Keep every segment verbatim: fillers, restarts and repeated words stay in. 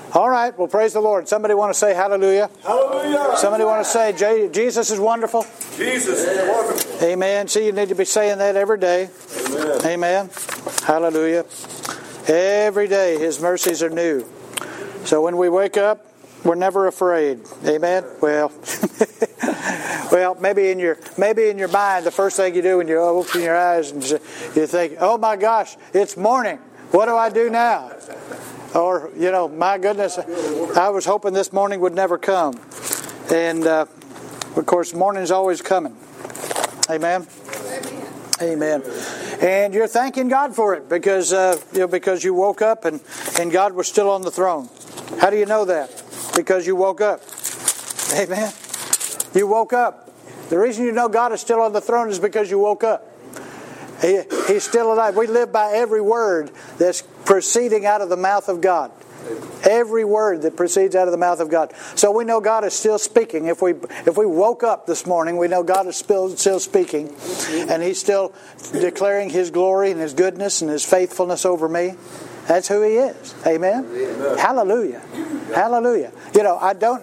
All right, well, praise the Lord. Somebody want to say hallelujah? Hallelujah. Somebody want to say Jesus is wonderful? Jesus is wonderful. Amen. See, you need to be saying that every day. Amen. Amen. Hallelujah. Every day His mercies are new. So when we wake up, we're never afraid. Amen. Well, well, maybe in your maybe in your mind, the first thing you do when you open your eyes and you think, "Oh my gosh, it's morning. What do I do now?" Or, you know, my goodness, I was hoping this morning would never come. And, uh, of course, morning's always coming. Amen? Amen. And you're thanking God for it because, uh, you know, because you woke up and, and God was still on the throne. How do you know that? Because you woke up. Amen? You woke up. The reason you know God is still on the throne is because you woke up. He, he's still alive. We live by every word that's proceeding out of the mouth of God. Every word that proceeds out of the mouth of God. So we know God is still speaking. If we if we woke up this morning, we know God is still, still speaking. And He's still declaring His glory and His goodness and His faithfulness over me. That's who He is. Amen? Amen. Hallelujah. Hallelujah. You know, I don't...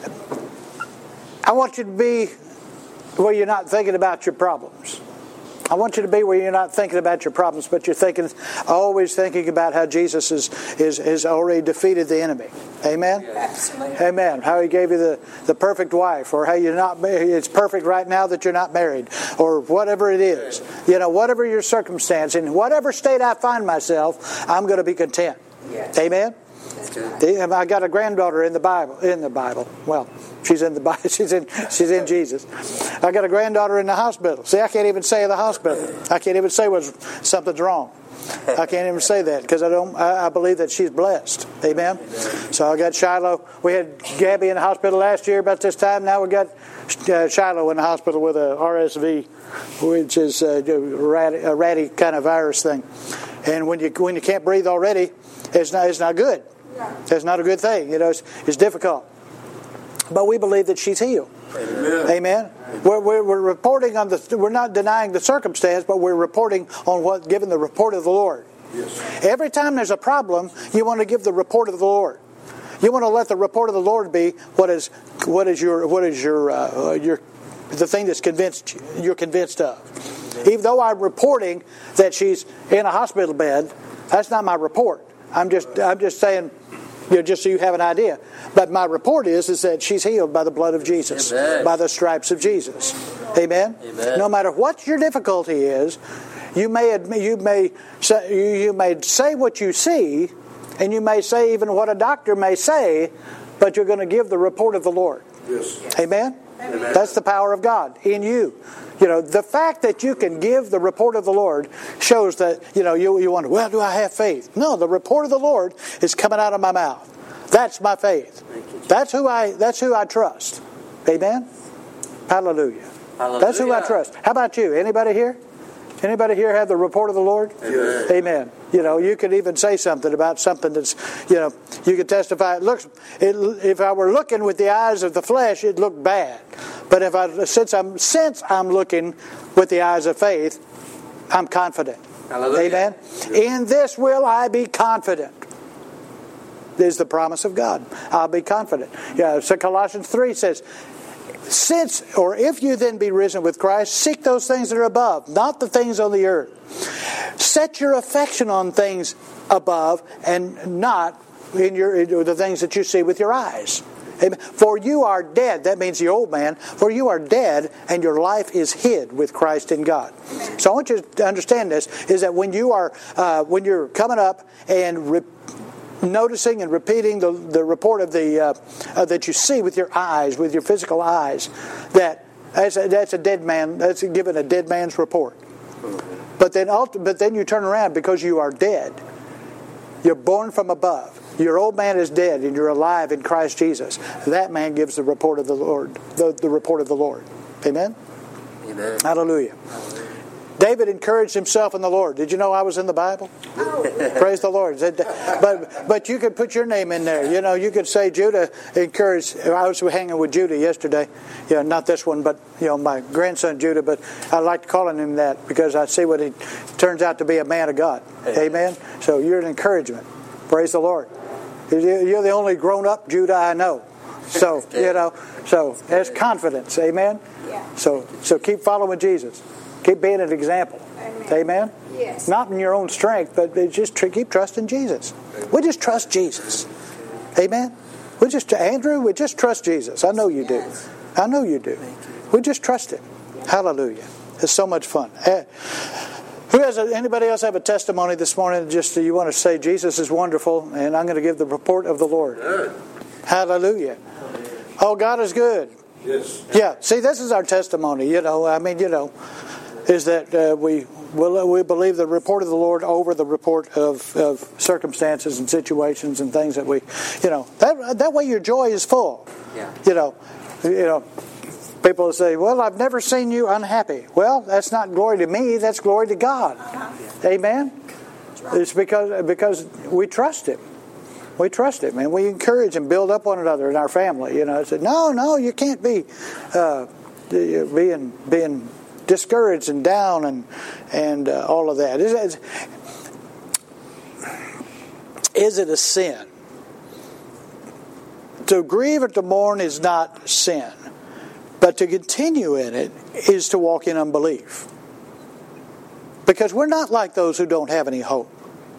I want you to be where you're not thinking about your problems. I want you to be where you're not thinking about your problems, but you're thinking, always thinking about how Jesus is is has already defeated the enemy. Amen? Absolutely. Amen. How He gave you the, the perfect wife, or how you're not it's perfect right now that you're not married, or whatever it is. You know, whatever your circumstance, in whatever state I find myself, I'm going to be content. Yes. Amen? I got a granddaughter in the Bible. In the Bible. Well, she's in the Bible. She's in. She's in Jesus. I got a granddaughter in the hospital. See, I can't even say the hospital. I can't even say was something's wrong. I can't even say that because I don't. I, I believe that she's blessed. Amen. So I got Shiloh. We had Gabby in the hospital last year about this time. Now we got uh, Shiloh in the hospital with a R S V, which is a ratty, a ratty kind of virus thing. And when you when you can't breathe already, it's not it's not good. It's not a good thing. You know, it's, it's difficult. But we believe that she's healed. Amen. Amen. We're, we're, we're reporting on the. We're not denying the circumstance, but we're reporting on what, giving the report of the Lord. Yes. Every time there's a problem, you want to give the report of the Lord. You want to let the report of the Lord be what is what is your what is your uh, your the thing that's convinced you, you're convinced of. Even though I'm reporting that she's in a hospital bed, that's not my report. I'm just I'm just saying, you know, just so you have an idea. But my report is is that she's healed by the blood of Jesus, Amen. By the stripes of Jesus. Amen? Amen. No matter what your difficulty is, you may admit, you may say, you may say what you see, and you may say even what a doctor may say, but you're going to give the report of the Lord. Yes. Amen? Amen. That's the power of God in you. You know, the fact that you can give the report of the Lord shows that, you know, you, you wonder, well, do I have faith? No, the report of the Lord is coming out of my mouth. That's my faith. That's who I that's who I trust. Amen? Hallelujah. Hallelujah. That's who I trust. How about you? Anybody here? Anybody here have the report of the Lord? Amen. Amen. You know, you could even say something about something that's, you know, you could testify. It looks, it, if I were looking with the eyes of the flesh, it looked bad. But if I, since I'm, since I'm looking with the eyes of faith, I'm confident. Hallelujah. Amen. In this will I be confident. Is the promise of God. I'll be confident. Yeah. So Colossians three says, since, or if you then be risen with Christ, seek those things that are above, not the things on the earth. Set your affection on things above and not in your in the things that you see with your eyes. Amen. For you are dead. That means the old man. For you are dead, and your life is hid with Christ in God. So I want you to understand this: is that when you are uh, when you're coming up and re- noticing and repeating the, the report of the uh, uh, that you see with your eyes, with your physical eyes, that that's a, that's a dead man. That's given a dead man's report. But then, but then you turn around because you are dead. You're born from above. Your old man is dead, and you're alive in Christ Jesus. That man gives the report of the Lord. The, the report of the Lord. Amen. Amen. Hallelujah. David encouraged himself in the Lord. Did you know I was in the Bible? Oh. Praise the Lord. But but you could put your name in there. You know, you could say Judah encouraged. I was hanging with Judah yesterday. You know, not this one, but you know, my grandson Judah. But I like calling him that because I see what he turns out to be, a man of God. Amen. Amen. So you're an encouragement. Praise the Lord. You're the only grown-up Judah I know. So, you know, so there's confidence. Amen? Yeah. So, so keep following Jesus. Keep being an example. Amen. Amen? Yes. Not in your own strength, but just tr- keep trusting Jesus. We just trust Jesus. Amen? We just, Andrew, we just trust Jesus. I know you do. Yes. I know you do. We just trust Him. Hallelujah. It's so much fun. Uh, who has a, anybody else have a testimony this morning? Just uh, you want to say Jesus is wonderful, and I'm going to give the report of the Lord. Good. Hallelujah. Oh, God is good. Yes. Yeah. See, this is our testimony. You know, I mean, you know, is that uh, we will we believe the report of the Lord over the report of, of circumstances and situations and things that we, you know, that that way your joy is full. Yeah. You know, you know. People say, well, I've never seen you unhappy. Well, that's not glory to me. That's glory to God. Uh-huh. Amen? It's because because we trust Him. We trust Him. And we encourage and build up one another in our family. You know, I said, no, no, you can't be uh, being being discouraged and down and, and uh, all of that. Is, is it a sin? To grieve or to mourn is not sin. But to continue in it is to walk in unbelief. Because we're not like those who don't have any hope.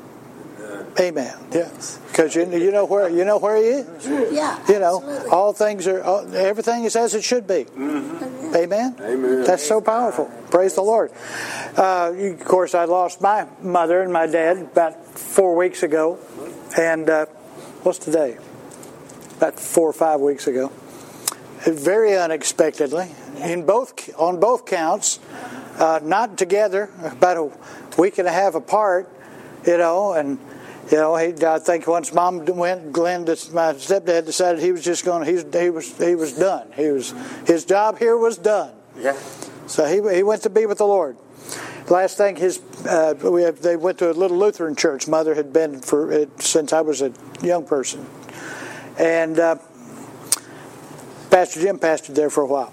Amen. Yes. Because you, you know where you know where He is. Yeah. You know, absolutely. all things are all, everything is as it should be. Mm-hmm. Amen. Amen. That's so powerful. Praise the Lord. Uh, of course, I lost my mother and my dad about four weeks ago, and uh, what's today? About four or five weeks ago. Very unexpectedly, in both on both counts, uh, not together, about a week and a half apart, you know, and you know, he, I think once Mom went, Glenn, my stepdad, decided he was just going. He, he was he was done. He was his job here was done. Yeah. So he he went to be with the Lord. Last thing, his uh, we have, they went to a little Lutheran church. Mother had been for it since I was a young person, and. Uh, Pastor Jim pastored there for a while.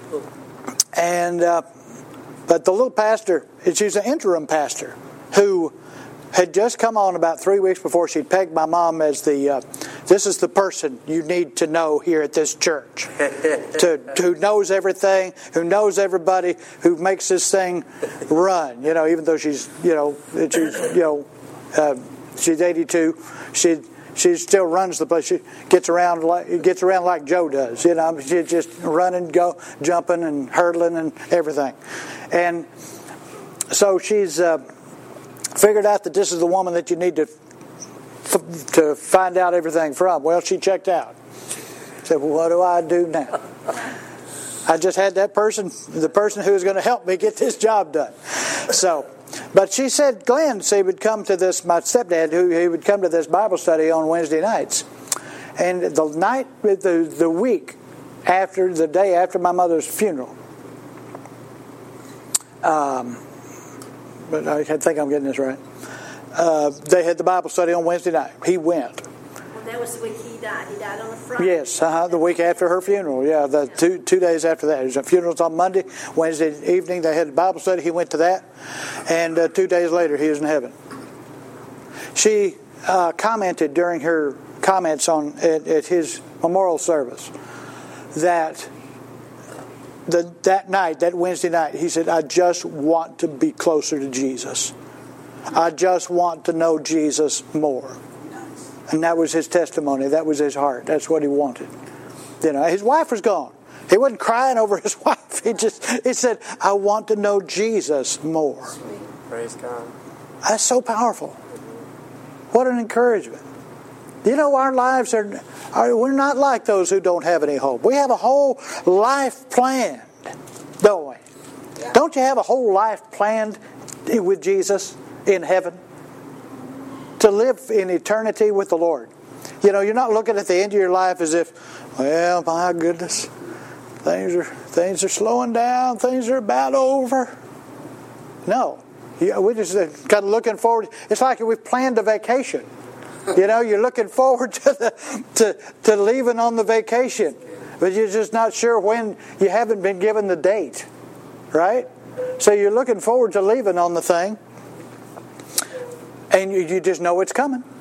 And uh, but the little pastor, she's an interim pastor who had just come on about three weeks before she'd pegged my mom as the, uh, this is the person you need to know here at this church. to, who knows everything, who knows everybody, who makes this thing run. You know, even though she's, you know, she's, you know, uh, she's eighty-two, she She still runs the place. She gets around like gets around like Joe does. You know, she's just running, go, jumping, and hurdling, and everything. And so she's uh, figured out that this is the woman that you need to f- to find out everything from. Well, she checked out. Said, well, "What do I do now?" I just had that person, the person who was going to help me get this job done. So. But she said Glenn so he would come to this, my stepdad, who he would come to this Bible study on Wednesday nights. And the night, the, the week after, the day after my mother's funeral, um, but I think I'm getting this right, uh, they had the Bible study on Wednesday night. He went. Well, that was the week he died. He died on the Friday. Yes, uh-huh, the week after her funeral. Yeah, the two two days after that. The funeral's on Monday. Wednesday evening they had a Bible study. He went to that, and uh, two days later he was in heaven. She uh, commented during her comments on at, at his memorial service that the, that night, that Wednesday night, he said, "I just want to be closer to Jesus. I just want to know Jesus more." And that was his testimony. That was his heart. That's what he wanted. You know, his wife was gone. He wasn't crying over his wife. He just he said, "I want to know Jesus more." Praise God. That's so powerful. What an encouragement. You know, our lives are, are we're not like those who don't have any hope. We have a whole life planned, don't we? Yeah. Don't you have a whole life planned with Jesus in heaven? To live in eternity with the Lord. You know, you're not looking at the end of your life as if, well, my goodness, things are things are slowing down, things are about over. No, we just kind of looking forward. It's like we've planned a vacation. You know, you're looking forward to the to to leaving on the vacation, but you're just not sure when. You haven't been given the date, right? So you're looking forward to leaving on the thing. And you, you just know it's coming.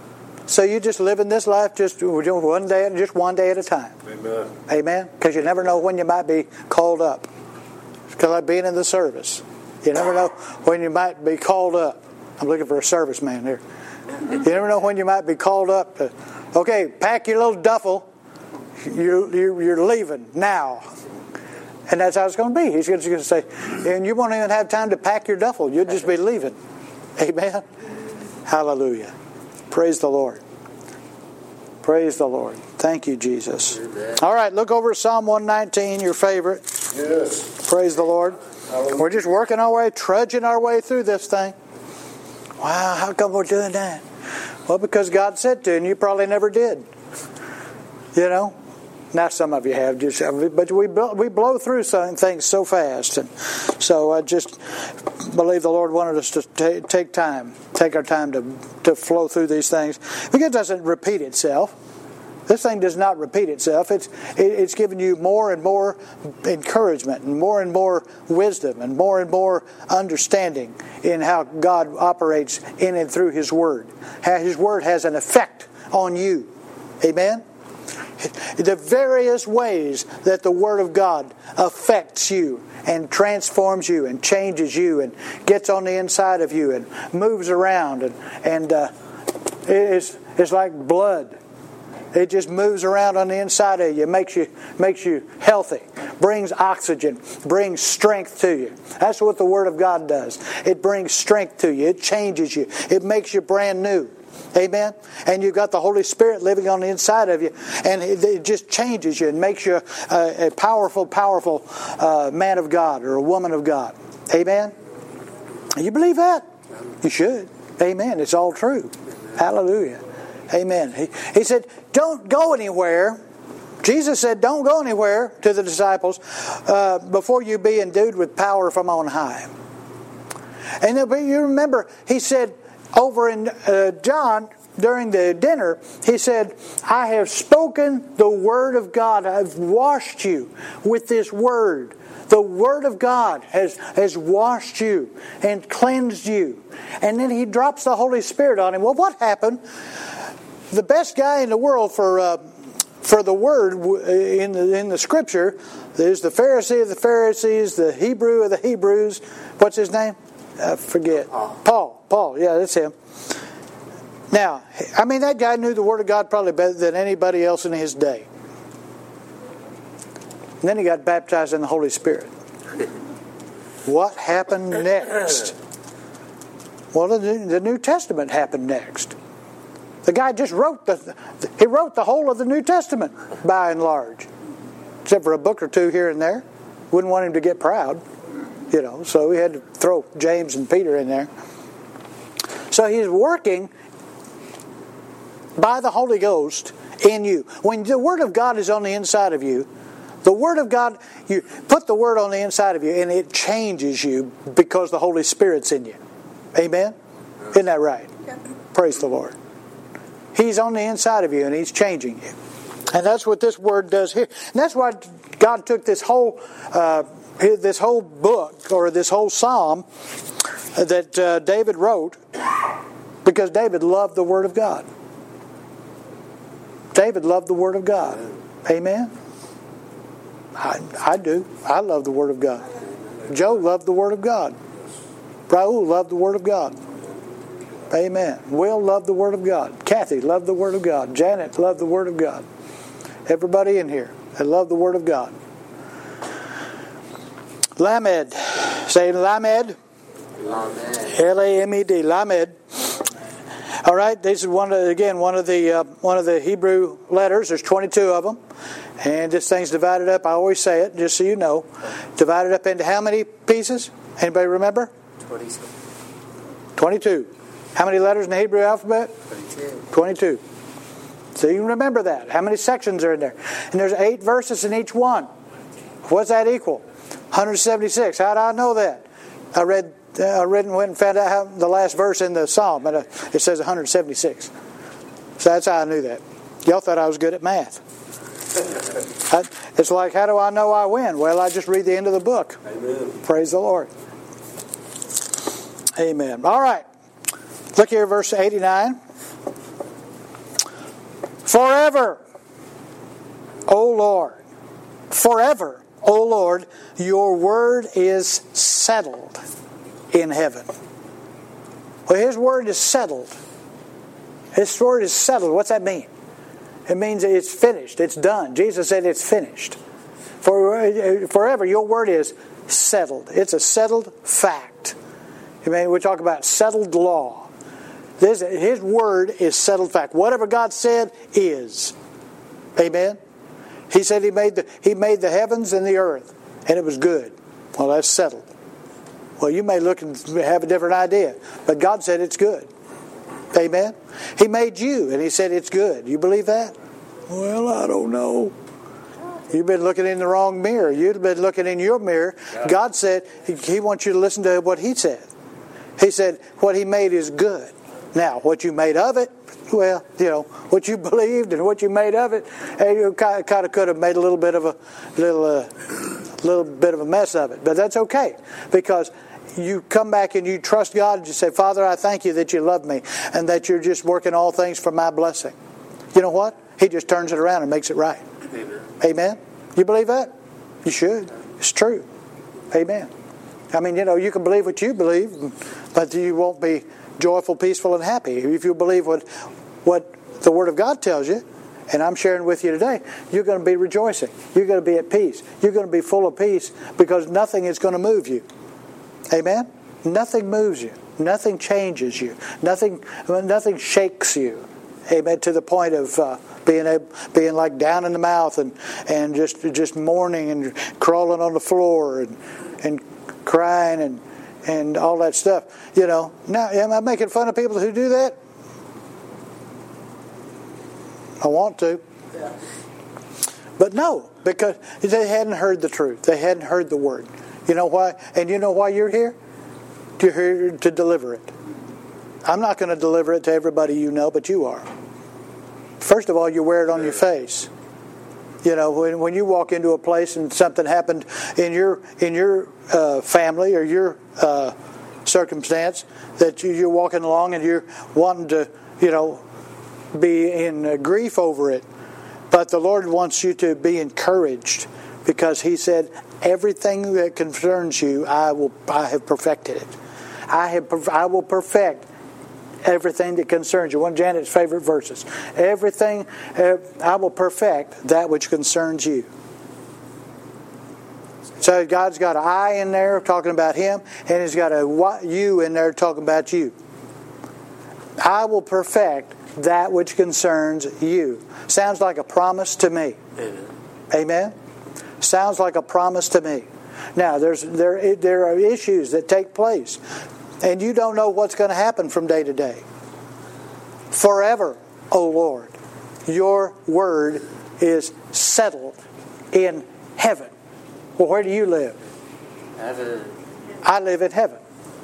So you just live in this life just one day, just one day at a time. Amen. Amen. Because you never know when you might be called up. Because like being in the service, you never know when you might be called up. I'm looking for a serviceman here. You never know when you might be called up to, okay, pack your little duffel. You're, you're, you're leaving now. And that's how it's going to be. He's going to say, and you won't even have time to pack your duffel. You'll just be leaving. Amen. Hallelujah. Praise the Lord. Praise the Lord. Thank you, Jesus. All right, look over at Psalm one nineteen, your favorite. Yes. Praise the Lord. We're just working our way, trudging our way through this thing. Wow, how come we're doing that? Well, because God said to, and you probably never did. You know? Now some of you have, just but we blow, we blow through some things so fast, and so I just believe the Lord wanted us to t- take time, take our time to to flow through these things, because it doesn't repeat itself. This thing does not repeat itself. It's it, it's giving you more and more encouragement, and more and more wisdom, and more and more understanding in how God operates in and through His Word. How His Word has an effect on you. Amen. The various ways that the Word of God affects you and transforms you and changes you and gets on the inside of you and moves around, and and uh, it's it's like blood. It just moves around on the inside of you, makes you makes you healthy, brings oxygen, brings strength to you. That's what the Word of God does. It brings strength to you. It changes you. It makes you brand new. Amen. And you've got the Holy Spirit living on the inside of you, and it just changes you and makes you a, a powerful, powerful uh, man of God or a woman of God. Amen. You believe that? You should. Amen. It's all true. Hallelujah. Amen. He, he said, don't go anywhere. Jesus said, don't go anywhere to the disciples uh, before you be endued with power from on high. And you remember, he said, over in uh, John, during the dinner, he said, I have spoken the Word of God. I've washed you with this Word. The Word of God has, has washed you and cleansed you. And then he drops the Holy Spirit on him. Well, what happened? The best guy in the world for uh, for the Word in the, in the Scripture is the Pharisee of the Pharisees, the Hebrew of the Hebrews. What's his name? I forget. Paul. Paul. Paul. Yeah, that's him. Now, I mean, that guy knew the Word of God probably better than anybody else in his day. And then he got baptized in the Holy Spirit. What happened next? Well, the, the New Testament happened next. The guy just wrote the he wrote the whole of the New Testament by and large, except for a book or two here and there. Wouldn't want him to get proud, you know. So he had to throw James and Peter in there. So he's working by the Holy Ghost in you. When the Word of God is on the inside of you, the Word of God, you put the Word on the inside of you, and it changes you because the Holy Spirit's in you. Amen? Isn't that right? Praise the Lord. He's on the inside of you, and He's changing you. And that's what this Word does here. And that's why God took this whole uh, this whole book, or this whole psalm that uh, David wrote, because David loved the Word of God. David loved the Word of God. Amen? I, I do. I love the Word of God. Joe loved the Word of God. Raul loved the Word of God. Amen. Will loved the Word of God. Kathy loved the Word of God. Janet loved the Word of God. Everybody in here, they love the Word of God. Lamed. Say Lamed. Lamed. L A M E D. Lamed. All right. This is one of, again one of the uh, one of the Hebrew letters. There's twenty-two of them, and this thing's divided up. I always say it, just so you know, divided up into how many pieces? Anybody remember? Twenty-two. Twenty-two. How many letters in the Hebrew alphabet? Twenty-two. Twenty-two. So you remember that. How many sections are in there? And there's eight verses in each one. What's that equal? one hundred seventy-six. How do I know that? I read, uh, I read and went and found out how the last verse in the Psalm, and it says one hundred seventy-six. So that's how I knew that. Y'all thought I was good at math. I, it's like, how do I know I win? Well, I just read the end of the book. Amen. Praise the Lord. Amen. All right. Look here, verse eighty-nine. Forever, O Lord, forever, O Lord, your word is settled in heaven. Well, his word is settled. His word is settled. What's that mean? It means it's finished. It's done. Jesus said it's finished. For forever, your word is settled. It's a settled fact. I mean, we talk about settled law. This, his word is settled fact. Whatever God said is. Amen. He said he made the he made the heavens and the earth, and it was good. Well, that's settled. Well, you may look and have a different idea, but God said it's good. Amen. He made you, and He said it's good. You believe that? Well, I don't know. You've been looking in the wrong mirror. You've been looking in your mirror. God said He wants you to listen to what He said. He said what He made is good. Now, what you made of it, well, you know, what you believed and what you made of it, you kind of could have made a little bit of a little, uh, little bit of a mess of it. But that's okay, because you come back and you trust God and you say, Father, I thank you that you love me and that you're just working all things for my blessing. You know what? He just turns it around and makes it right. Amen. Amen. You believe that? You should. It's true. Amen. I mean, you know, you can believe what you believe, but you won't be joyful, peaceful, and happy. If you believe what what the Word of God tells you, and I'm sharing with you today, you're going to be rejoicing. You're going to be at peace. You're going to be full of peace because nothing is going to move you. Amen? Nothing moves you. Nothing changes you. Nothing nothing shakes you. Amen? To the point of uh, being able, being like down in the mouth and, and just just mourning and crawling on the floor and and crying and and all that stuff. You know, now am I making fun of people who do that? I want to. Yeah. But no, because they hadn't heard the truth. They hadn't heard the word. You know why? And you know why you're here? You're here to deliver it. I'm not going to deliver it to everybody you know, but you are. First of all, you wear it on your face. You know, when when you walk into a place and something happened in your in your uh, family or your uh, circumstance, that you, you're walking along and you're wanting to, you know, be in uh, grief over it. But the Lord wants you to be encouraged because He said, everything that concerns you, I will I have perfected it. I have I will perfect everything that concerns you. One of Janet's favorite verses. Everything, uh, I will perfect that which concerns you. So God's got an I in there talking about Him, and He's got a you in there talking about you. I will perfect that which concerns you. Sounds like a promise to me. Amen. Amen? Sounds like a promise to me. Now, there's there there are issues that take place. And you don't know what's going to happen from day to day. Forever, O Lord, your word is settled in heaven. Well, where do you live? Heaven. I live in heaven.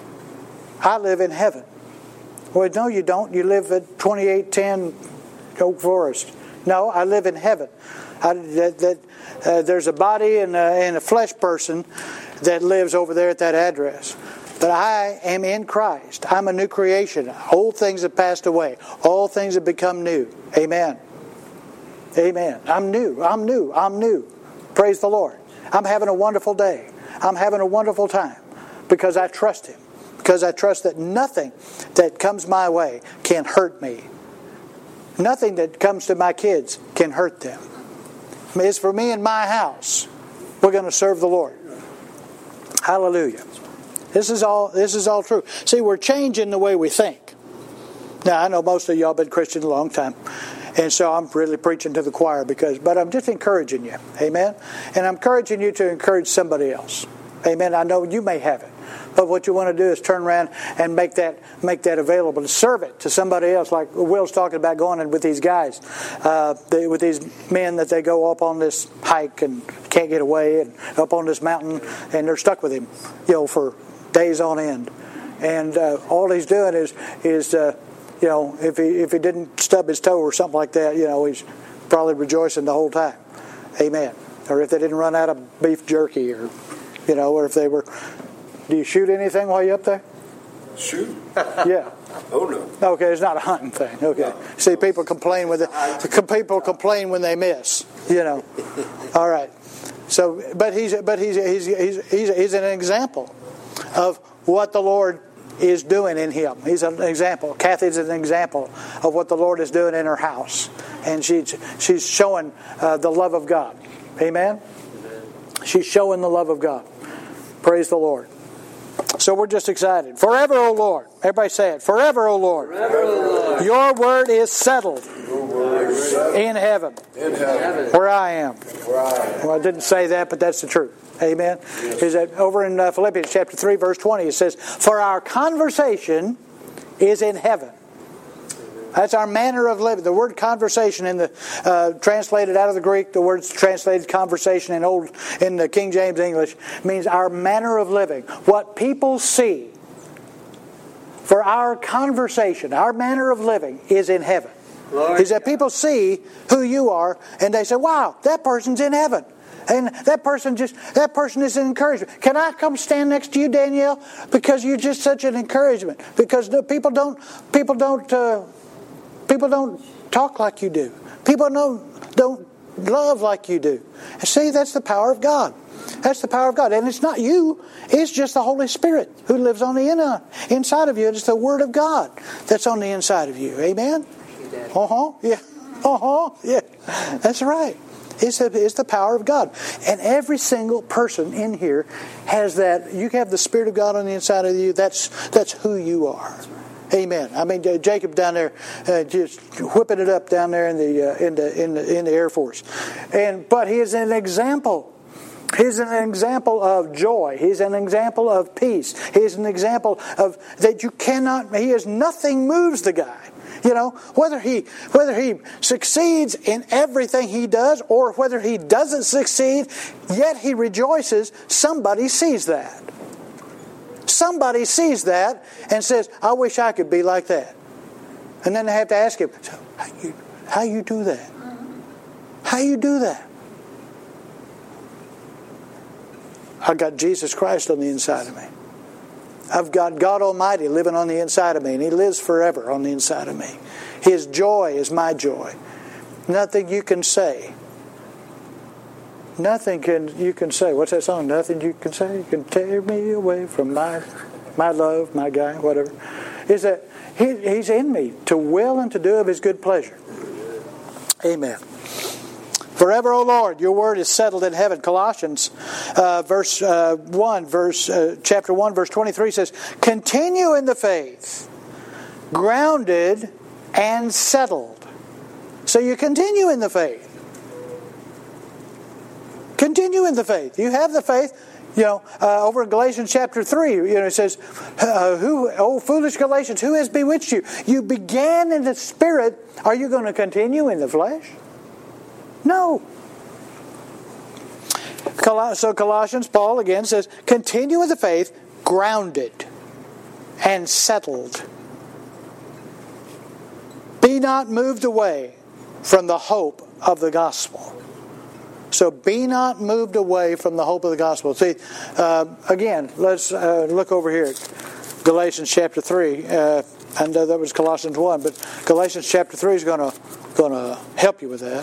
I live in heaven. Well, no, you don't. You live at twenty-eight ten Oak Forest. No, I live in heaven. I, that, that, uh, there's a body and a, and a flesh person that lives over there at that address. But I am in Christ. I'm a new creation. Old things have passed away. All things have become new. Amen. Amen. I'm new. I'm new. I'm new. Praise the Lord. I'm having a wonderful day. I'm having a wonderful time because I trust Him. Because I trust that nothing that comes my way can hurt me. Nothing that comes to my kids can hurt them. It's for me and my house. We're going to serve the Lord. Hallelujah. This is all this is all true. See, we're changing the way we think. Now, I know most of y'all been Christian a long time. And so I'm really preaching to the choir because but I'm just encouraging you. Amen. And I'm encouraging you to encourage somebody else. Amen. I know you may have it. But what you want to do is turn around and make that make that available to serve it to somebody else. Like Will's talking about going in with these guys, uh, they, with these men that they go up on this hike and can't get away, and up on this mountain, and they're stuck with him, you know, for days on end. And uh, all he's doing is is uh, you know, if he if he didn't stub his toe or something like that, you know, he's probably rejoicing the whole time. Amen. Or if they didn't run out of beef jerky, or you know, or if they were. Do you shoot anything while you're up there? Shoot? Yeah. Oh no. Okay, it's not a hunting thing. Okay. No. See, people complain with it. People complain when they miss. You know. All right. So, but he's but he's he's he's he's, he's an example of what the Lord is doing in him. He's an example. Kathy's an example of what the Lord is doing in her house, and she's she's showing uh, the love of God. Amen. She's showing the love of God. Praise the Lord. So we're just excited. Forever, O Lord. Everybody say it. Forever, O Lord. Forever, O Lord. Your word is settled in heaven. In heaven. Where I am. Where I am. Well, I didn't say that, but that's the truth. Amen. Yes. Is that over in uh, Philippians chapter three, verse twenty, it says, "For our conversation is in heaven." That's our manner of living. The word conversation in the uh, translated out of the Greek, the word's translated conversation in old in the King James English means our manner of living. What people see for our conversation, our manner of living is in heaven. Lord. Is that people see who you are and they say, "Wow, that person's in heaven." And that person just that person is an encouragement. Can I come stand next to you, Danielle? Because you're just such an encouragement. Because people don't people don't uh, people don't talk like you do. People don't don't love like you do. And see, that's the power of God. That's the power of God. And it's not you. It's just the Holy Spirit who lives on the in, inside of you. It's the Word of God that's on the inside of you. Amen? Uh-huh. Yeah. Uh-huh. Yeah. That's right. It's the, it's the power of God. And every single person in here has that. You have the Spirit of God on the inside of you. That's that's who you are. Amen. I mean, Jacob down there, uh, just whipping it up down there in the uh, in the in the in the Air Force, and but he is an example. He's an example of joy. He's an example of peace. He's an example of that you cannot. He is nothing moves the guy. You know, whether he whether he succeeds in everything he does or whether he doesn't succeed, yet he rejoices. Somebody sees that. Somebody sees that and says, "I wish I could be like that." And then they have to ask him, so how you how you do that? How you do that? I've got Jesus Christ on the inside of me. I've got God Almighty living on the inside of me, and He lives forever on the inside of me. His joy is my joy. Nothing you can say. Nothing can you can say. What's that song? Nothing you can say can tear me away from my my love, my guy, whatever. Is that he, He's in me to will and to do of His good pleasure. Amen. Forever, O Lord, your word is settled in heaven. Colossians uh, verse uh, one, verse uh, chapter one, verse twenty-three says, "Continue in the faith, grounded and settled." So you continue in the faith. Continue in the faith. You have the faith. You know, uh, over in Galatians chapter three, you know, it says, uh, "Who, oh foolish Galatians, who has bewitched you? You began in the Spirit. Are you going to continue in the flesh?" No. So Colossians, Paul again says, "Continue in the faith, grounded and settled. Be not moved away from the hope of the gospel." So be not moved away from the hope of the gospel. See, uh, again, let's uh, look over here at Galatians chapter three. Uh, I know that was Colossians one, but Galatians chapter three is going to going to help you with that.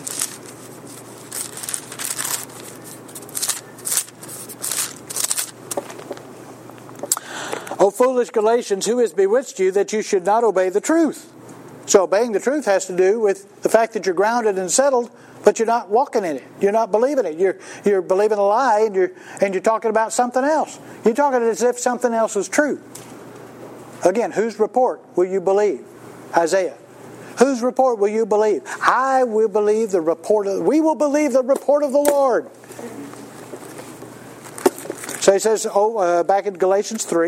"O foolish Galatians, who has bewitched you that you should not obey the truth?" So obeying the truth has to do with the fact that you're grounded and settled, but you're not walking in it. You're not believing it. You're you're believing a lie, and you're and you're talking about something else. You're talking as if something else is true. Again, whose report will you believe? Isaiah. Whose report will you believe? I will believe the report of. We will believe the report of the Lord. So he says, oh, uh, back in Galatians three.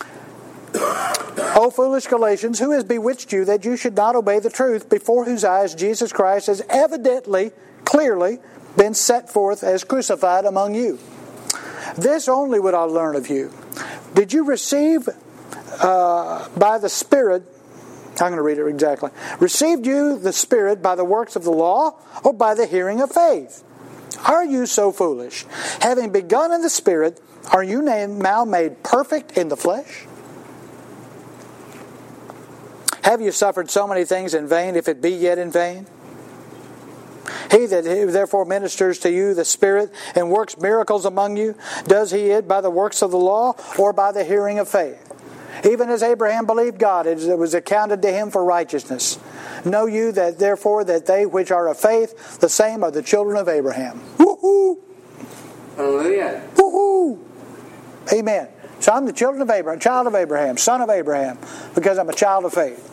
"O foolish Galatians, who has bewitched you that you should not obey the truth, before whose eyes Jesus Christ has evidently, clearly, been set forth as crucified among you? This only would I learn of you. Did you receive uh, by the Spirit," I'm going to read it exactly, "received you the Spirit by the works of the law, or by the hearing of faith? Are you so foolish? Having begun in the Spirit, are you now made perfect in the flesh? Have you suffered so many things in vain, if it be yet in vain? He that therefore ministers to you the Spirit and works miracles among you, does he it by the works of the law or by the hearing of faith? Even as Abraham believed God, it was accounted to him for righteousness. Know you that therefore that they which are of faith, the same are the children of Abraham. Woohoo! Hallelujah. Woohoo! Amen. So I'm the children of Abraham, child of Abraham, son of Abraham, because I'm a child of faith.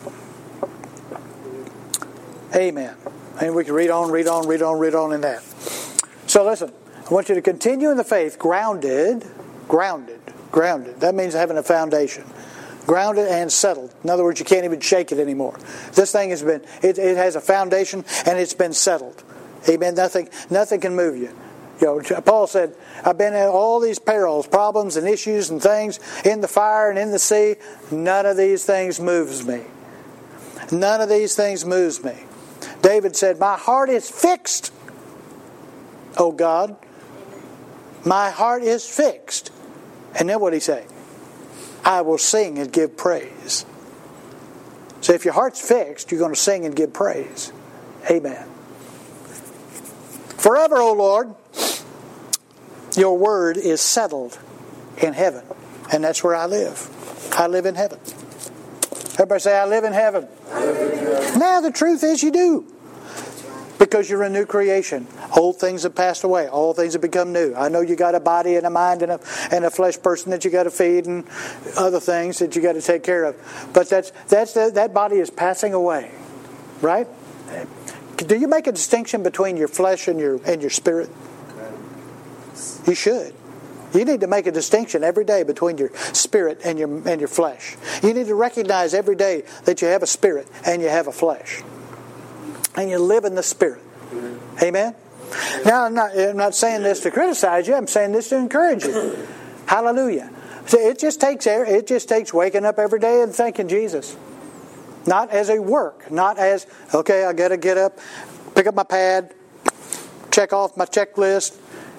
Amen. And we can read on, read on, read on, read on in that. So listen, I want you to continue in the faith, grounded, grounded, grounded. That means having a foundation. Grounded and settled. In other words, you can't even shake it anymore. This thing has been, it, it has a foundation and it's been settled. Amen. Nothing, nothing can move you. You know, Paul said, I've been in all these perils, problems and issues and things in the fire and in the sea. None of these things moves me. None of these things moves me. David said, my heart is fixed, O God. My heart is fixed. And then what did he say? I will sing and give praise. So if your heart's fixed, you're going to sing and give praise. Amen. Forever, O Lord, your word is settled in heaven. And that's where I live. I live in heaven. Everybody say, I live in heaven. I live in heaven. Now the truth is you do. Because you're a new creation. Old things have passed away. All things have become new. I know you got a body and a mind and a, and a flesh person that you got to feed and other things that you got to take care of. But that's that's the, that body is passing away. Right? Do you make a distinction between your flesh and your and your spirit? You should. You need to make a distinction every day between your spirit and your and your flesh. You need to recognize every day that you have a spirit and you have a flesh. And you live in the Spirit. Amen? Now, I'm not, I'm not saying this to criticize you. I'm saying this to encourage you. Hallelujah. See, it just takes it just takes waking up every day and thanking Jesus. Not as a work. Not as, okay, I got to get up, pick up my pad, check off my checklist.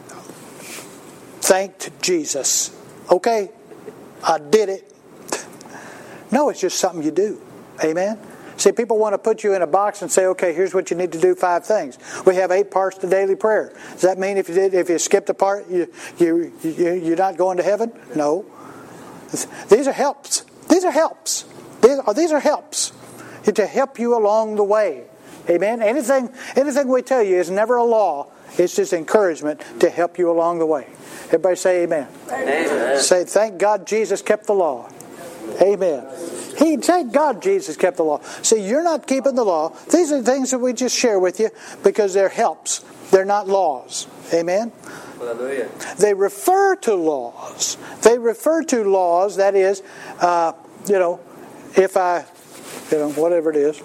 Thanked Jesus. Okay, I did it. No, it's just something you do. Amen? See, people want to put you in a box and say, okay, here's what you need to do, five things. We have eight parts to daily prayer. Does that mean if you did, if you skipped a part, you, you, you, you're not going to heaven? No. These are helps. These are helps. These are, these are helps to help you along the way. Amen? Anything, anything we tell you is never a law. It's just encouragement to help you along the way. Everybody say amen. Amen. Say, thank God Jesus kept the law. Amen. He, thank God Jesus kept the law. See, you're not keeping the law. These are things that we just share with you because they're helps. They're not laws. Amen? Hallelujah. They refer to laws. They refer to laws, that is, uh, you know, if I, you know, whatever it is.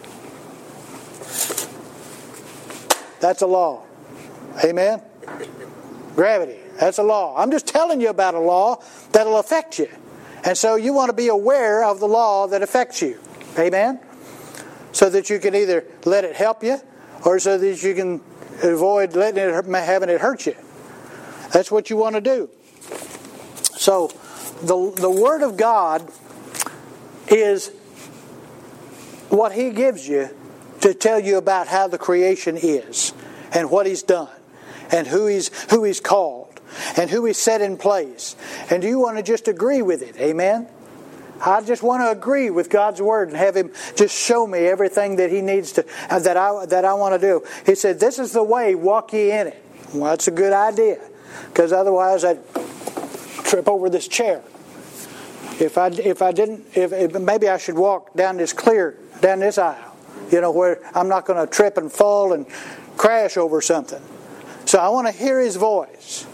That's a law. Amen? Gravity. That's a law. I'm just telling you about a law that'll affect you. And so you want to be aware of the law that affects you. Amen? So that you can either let it help you or so that you can avoid letting it, having it hurt you. That's what you want to do. So the, the Word of God is what He gives you to tell you about how the creation is and what He's done and who He's who He's called. And who He's set in place. And do you want to just agree with it? Amen? I just want to agree with God's Word and have Him just show me everything that He needs to, that I that I want to do. He said, this is the way, walk ye in it. Well, that's a good idea. Because otherwise I'd trip over this chair. If I if I didn't, if, if maybe I should walk down this clear, down this aisle. You know, where I'm not going to trip and fall and crash over something. So I want to hear His voice.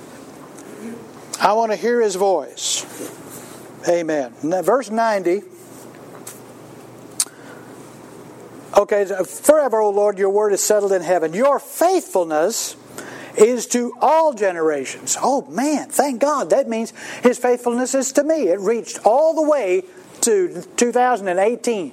I want to hear His voice. Amen. Now, verse ninety. Okay, forever, O Lord, your word is settled in heaven. Your faithfulness is to all generations. Oh, man, thank God. That means His faithfulness is to me. It reached all the way to two thousand eighteen.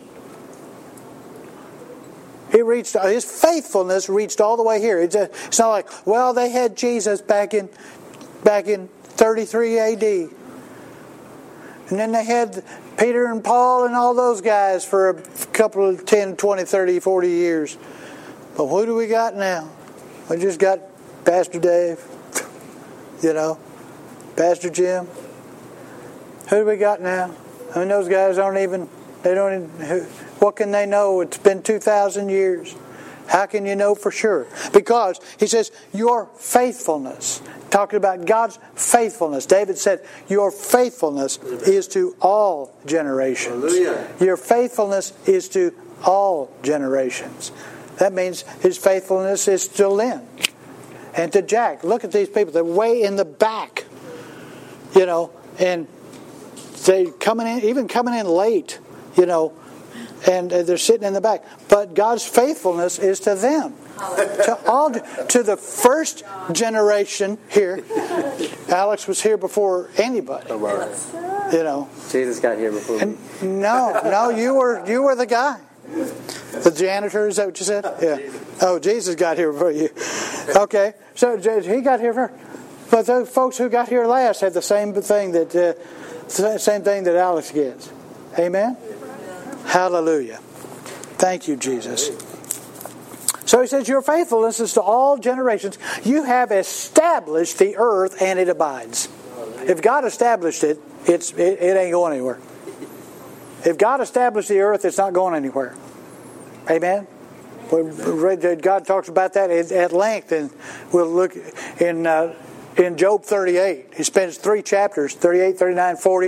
It reached, His faithfulness reached all the way here. It's, a, it's not like, well, they had Jesus back in back in thirty-three A D. And then they had Peter and Paul and all those guys for a couple of ten, twenty, thirty, forty years. But who do we got now? We just got Pastor Dave, you know, Pastor Jim. Who do we got now? I mean, those guys aren't even, they don't even, what can they know? It's been two thousand years. How can you know for sure? Because he says, your faithfulness. Talking about God's faithfulness. David said, your faithfulness is to all generations. Hallelujah. Your faithfulness is to all generations. That means his faithfulness is to Lynn and to Jack. Look at these people. They're way in the back. You know, and they coming in, even coming in late, you know, and they're sitting in the back. But God's faithfulness is to them. To all, to the first generation here. Alex was here before anybody. You know. Jesus got here before me. And no, no, you were you were the guy. The janitor, is that what you said? Yeah. Oh, Jesus got here before you. Okay, so he got here first. But those folks who got here last had the same thing that uh, same thing that Alex gets. Amen. Hallelujah. Thank you, Jesus. So he says, your faithfulness is to all generations. You have established the earth and it abides. If God established it, it's it, it ain't going anywhere. If God established the earth, it's not going anywhere. Amen? We read, God talks about that at length, and we'll look in uh, in Job thirty-eight. He spends three chapters, thirty-eight, thirty-nine, forty,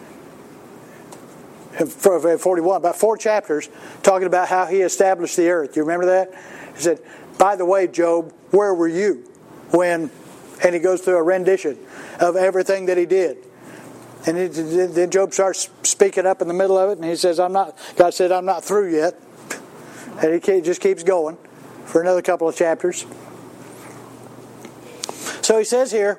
and forty-one, about four chapters, talking about how he established the earth. You remember that? He said, by the way, Job, where were you when... And he goes through a rendition of everything that he did. And he, then Job starts speaking up in the middle of it, and he says, I'm not, God said, I'm not through yet. And he just keeps going for another couple of chapters. So he says here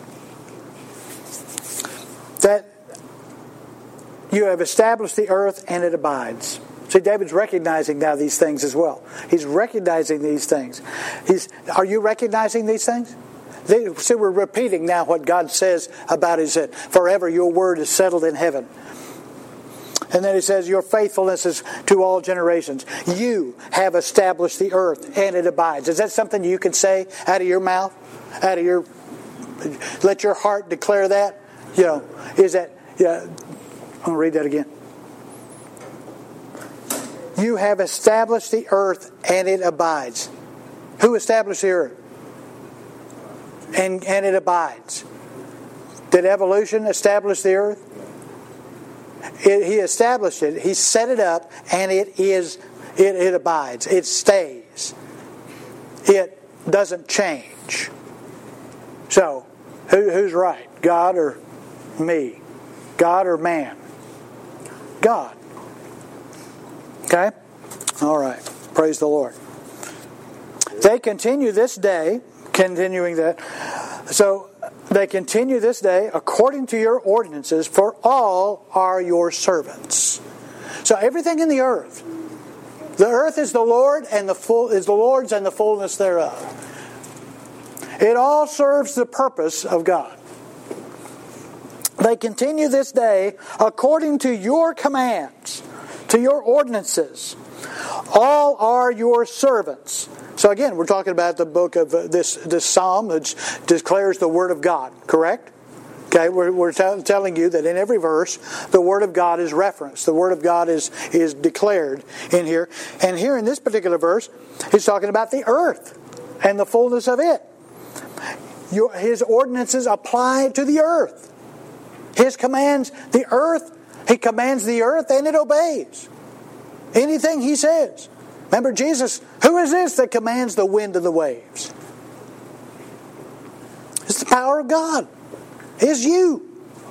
that you have established the earth and it abides. See, David's recognizing now these things as well. He's recognizing these things. He's, are you recognizing these things? They, see, we're repeating now what God says about his head. Forever your word is settled in heaven. And then he says, your faithfulness is to all generations. You have established the earth and it abides. Is that something you can say out of your mouth? Out of your, let your heart declare that? You know, is that, yeah, I'm going to read that again. You have established the earth and it abides. Who established the earth? And, and it abides. Did evolution establish the earth? It, he established it. He set it up, and it is. It, it abides. It stays. It doesn't change. So, who, who's right? God or me? God or man? God. Okay? All right. Praise the Lord. They continue this day. Continuing that. So they continue this day according to your ordinances, for all are your servants. So everything in the earth, the earth is the Lord and the full is the Lord's and the fullness thereof. It all serves the purpose of God. They continue this day according to your commands, to your ordinances. All are your servants. So again, we're talking about the book of uh, this this psalm which declares the Word of God, correct? Okay, we're, we're t- telling you that in every verse, the Word of God is referenced. The Word of God is, is declared in here. And here in this particular verse, he's talking about the earth and the fullness of it. Your, his ordinances apply to the earth. His commands, the earth, he commands the earth and it obeys. Anything he says. Remember Jesus, who is this that commands the wind and the waves? It's the power of God. It's you.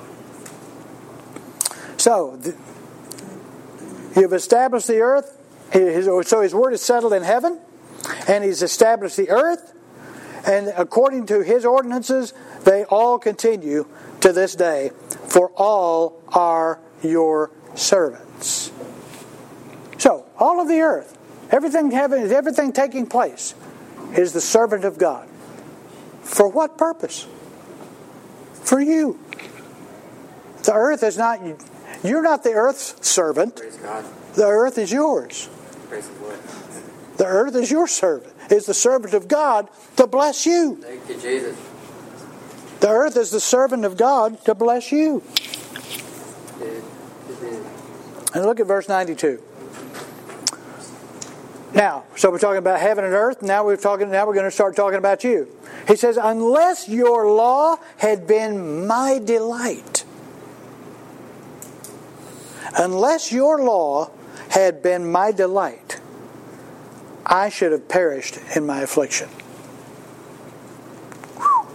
So, you've established the earth. So his word is settled in heaven. And he's established the earth. And according to his ordinances, they all continue to this day. For all are your servants. So, all of the earth, everything having, everything taking place, is the servant of God. For what purpose? For you. The earth is not, you're not the earth's servant. Praise God. The earth is yours. Praise the Lord. The earth is your servant. It's the servant of God to bless you. Thank you, Jesus. The earth is the servant of God to bless you. And look at verse ninety-two. Now, so we're talking about heaven and earth. Now we're talking. Now we're going to start talking about you. He says, "Unless your law had been my delight, unless your law had been my delight, I should have perished in my affliction." Whew.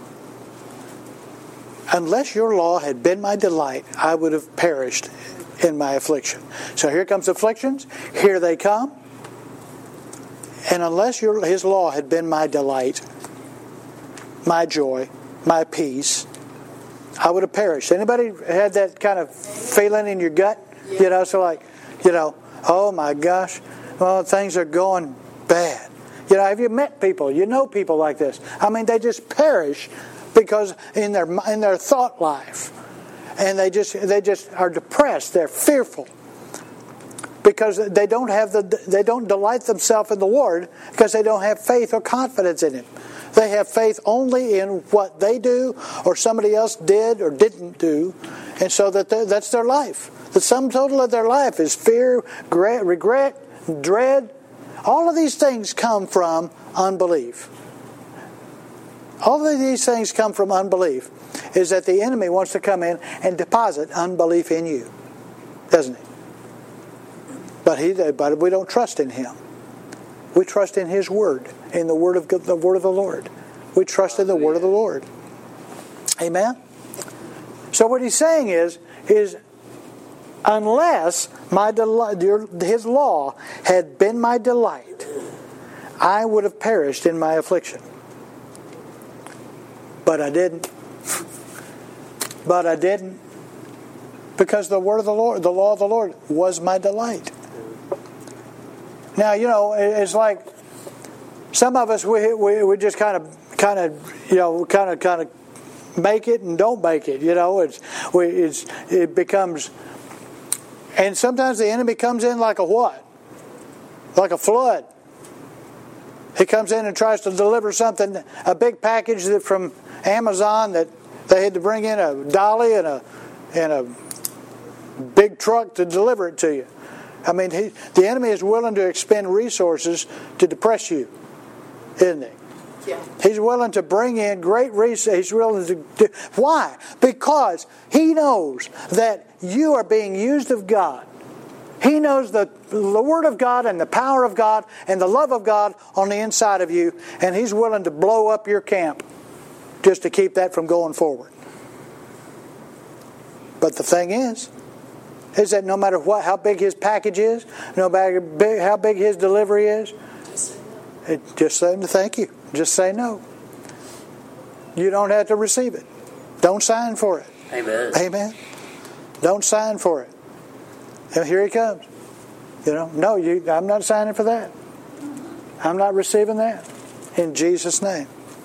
Unless your law had been my delight, I would have perished in my affliction. So here comes afflictions. Here they come. And unless your, His law had been my delight, my joy, my peace, I would have perished. Anybody had that kind of feeling in your gut? You know, so like, you know, oh my gosh, well, things are going bad. You know, have you met people? You know people like this. I mean, they just perish because in their in their thought life, and they just they just are depressed. They're fearful because they don't have the they don't delight themselves in the Lord because they don't have faith or confidence in Him. They have faith only in what they do or somebody else did or didn't do, and so that that's their life. The sum total of their life is fear, regret, dread. All of these things come from unbelief. All of these things come from unbelief. Is that the enemy wants to come in and deposit unbelief in you, doesn't he? But he, but we don't trust in him. We trust in His Word, in the Word of the Word of the Lord. We trust in the Word of the Lord. Amen. So what he's saying is, is unless my delight, His law had been my delight, I would have perished in my affliction. But I didn't. But I didn't. Because the word of the Lord, the law of the Lord, was my delight. Now, you know, it's like some of us, we we, we just kind of, kind of, you know, kind of, kind of make it and don't make it. You know, it's we it's it becomes, and sometimes the enemy comes in like a what? Like a flood. He comes in and tries to deliver something, a big package that from Amazon that they had to bring in a dolly and a and a big truck to deliver it to you. I mean, he, the enemy is willing to expend resources to depress you, isn't he? Yeah. He's willing to bring in great resources. He's willing to do. Why? Because he knows that you are being used of God. He knows the, the Word of God and the power of God and the love of God on the inside of you, and He's willing to blow up your camp just to keep that from going forward. But the thing is, is that no matter what, how big His package is, no matter big, how big His delivery is, it, just say thank you. Just say no. You don't have to receive it. Don't sign for it. Amen. Amen. Don't sign for it. And here he comes. You know, no, you. I'm not signing for that. I'm not receiving that. In Jesus' name.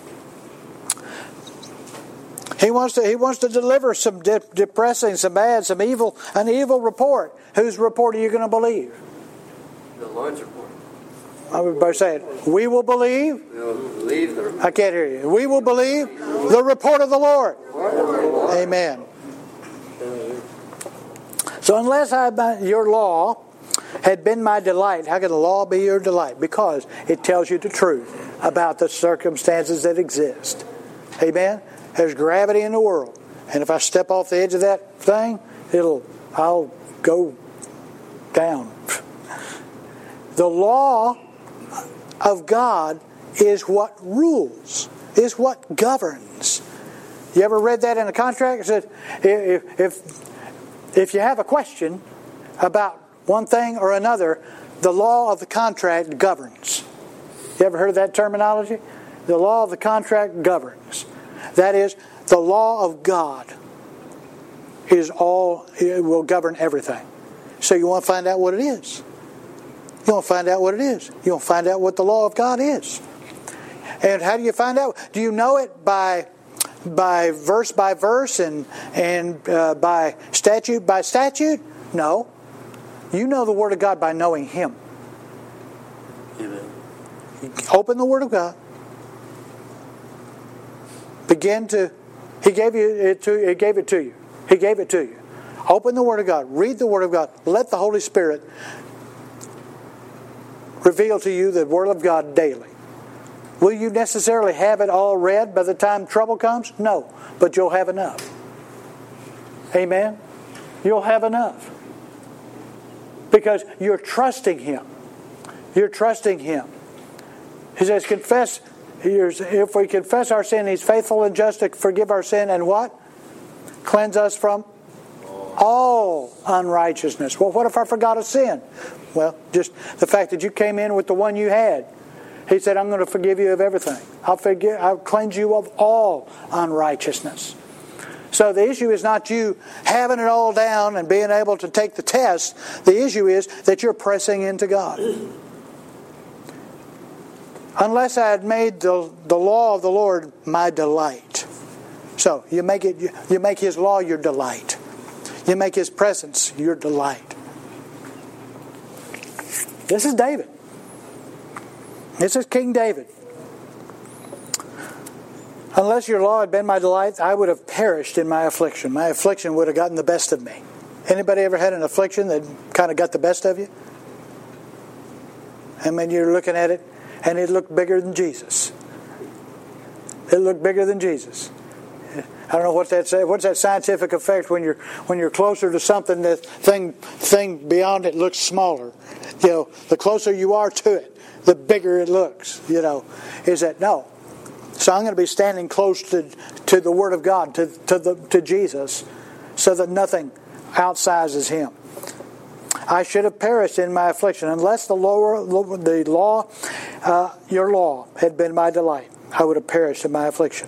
He wants to. He wants to deliver some de- depressing, some bad, some evil, an evil report. Whose report are you going to believe? The Lord's report. I would better say it. We will believe. We will believe the report. I can't hear you. We will believe the report of the Lord. Amen. So unless I, your law had been my delight, how can the law be your delight? Because it tells you the truth about the circumstances that exist. Amen. There's gravity in the world, and if I step off the edge of that thing, it'll I'll go down. The law of God is what rules, is what governs. You ever read that in a contract? It said if if if you have a question about one thing or another, the law of the contract governs. You ever heard of that terminology? The law of the contract governs. That is, the law of God is all, it will govern everything. So you want to find out what it is. You want to find out what it is. You want to find out what the law of God is. And how do you find out? Do you know it by by verse by verse and and uh, by statute by statute. No, you know the Word of God by knowing Him. Amen. Open the Word of God. Begin to. He gave you it to. He gave it to you. He gave it to you. Open the Word of God. Read the Word of God. Let the Holy Spirit reveal to you the Word of God daily. Will you necessarily have it all read by the time trouble comes? No, but you'll have enough. Amen? You'll have enough. Because you're trusting Him. You're trusting Him. He says, confess, if we confess our sin, He's faithful and just to forgive our sin and what? Cleanse us from all unrighteousness. Well, what if I forgot a sin? Well, just the fact that you came in with the one you had. He said, I'm going to forgive you of everything. I'll forgive, I'll cleanse you of all unrighteousness. So the issue is not you having it all down and being able to take the test. The issue is that you're pressing into God. Unless I had made the, the law of the Lord my delight. So you make it. You make His law your delight. You make His presence your delight. This is David. This is King David. Unless your law had been my delight, I would have perished in my affliction. My affliction would have gotten the best of me. Anybody ever had an affliction that kind of got the best of you? I mean, you're looking at it, and it looked bigger than Jesus. It looked bigger than Jesus. I don't know what that says. What's that scientific effect when you're when you're closer to something, the thing thing beyond it looks smaller. You know, the closer you are to it, the bigger it looks. You know, is that no? So I'm going to be standing close to to the Word of God, to to the to Jesus, so that nothing outsizes Him. I should have perished in my affliction unless the lower the law, uh, your law, had been my delight. I would have perished in my affliction.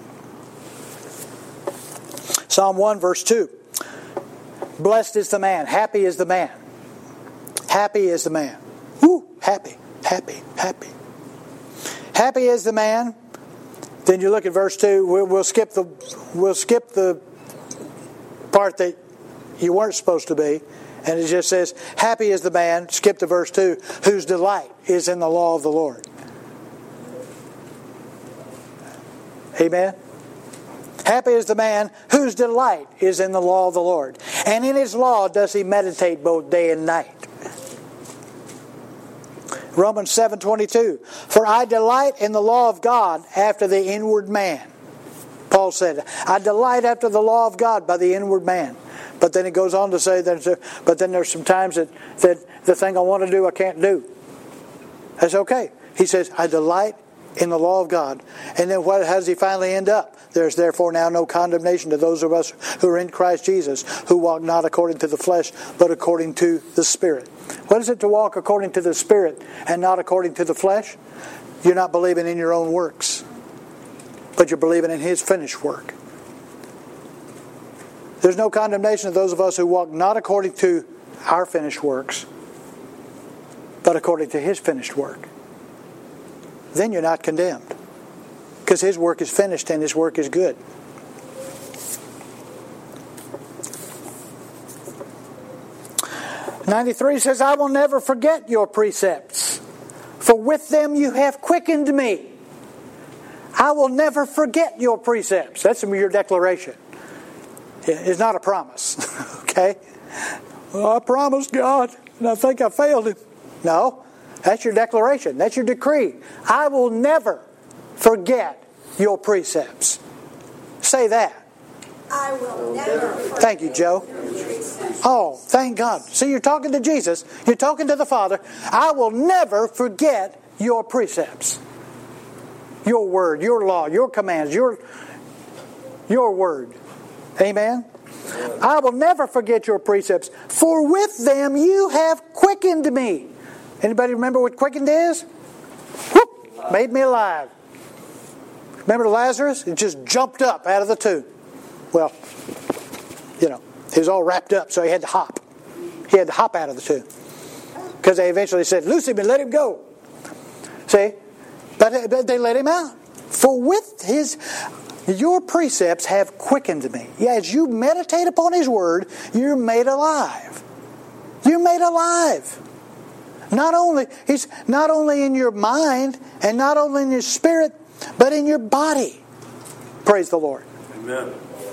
Psalm one verse two. Blessed is the man, happy is the man. Happy is the man. Woo, happy, happy, happy. Happy is the man. Then you look at verse two. We'll, we'll skip the we'll skip the part that you weren't supposed to be, and it just says, "Happy is the man." Skip to verse two, whose delight is in the law of the Lord. Amen. Happy is the man whose delight is in the law of the Lord, and in His law does he meditate both day and night. Romans seven twenty-two. For I delight in the law of God after the inward man. Paul said, I delight after the law of God by the inward man. But then he goes on to say that, but then there's some times that, that the thing I want to do I can't do. That's okay. He says, I delight in the law of God. And then what, how does he finally end up? There's therefore now no condemnation to those of us who are in Christ Jesus, who walk not according to the flesh, but according to the Spirit. What is it to walk according to the Spirit and not according to the flesh? You're not believing in your own works, but you're believing in His finished work. There's no condemnation of those of us who walk not according to our finished works, but according to His finished work. Then you're not condemned, because His work is finished and His work is good. ninety-three says, I will never forget your precepts, for with them you have quickened me. I will never forget your precepts. That's your declaration. It's not a promise. Okay? Well, I promised God, and I think I failed Him. No, that's your declaration. That's your decree. I will never forget your precepts. Say that. I will never forget. Thank you, Joe. Oh, thank God. See, you're talking to Jesus. You're talking to the Father. I will never forget your precepts. Your word, your law, your commands, your, your word. Amen? I will never forget your precepts, for with them you have quickened me. Anybody remember what quickened is? Whoop! Made me alive. Remember Lazarus? It just jumped up out of the tomb. Well, you know, he was all wrapped up, so he had to hop. He had to hop out of the tomb. Because they eventually said, loose him and let him go. See? But they let him out. For with his Your precepts have quickened me. Yeah, as you meditate upon His Word, you're made alive. You're made alive. Not only He's not only in your mind and not only in your spirit, but in your body. Praise the Lord. Amen.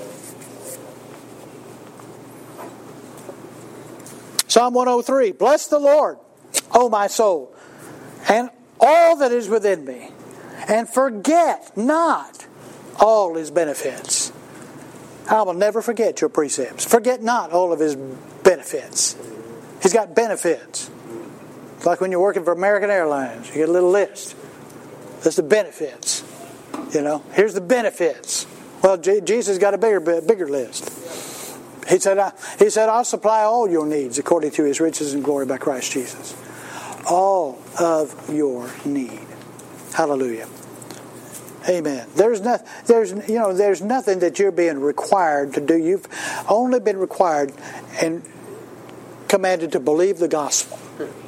Psalm one oh three. Bless the Lord, O my soul, and all that is within me, and forget not all His benefits. I will never forget your precepts. Forget not all of His benefits. He's got benefits. It's like when you're working for American Airlines. You get a little list. That's the benefits. You know, here's the benefits. Well, J- Jesus got a bigger, bigger list. He said, I, he said, I'll supply all your needs according to His riches and glory by Christ Jesus. All of your need. Hallelujah. Amen. There's no, there's you know, there's nothing that you're being required to do. You've only been required and commanded to believe the gospel.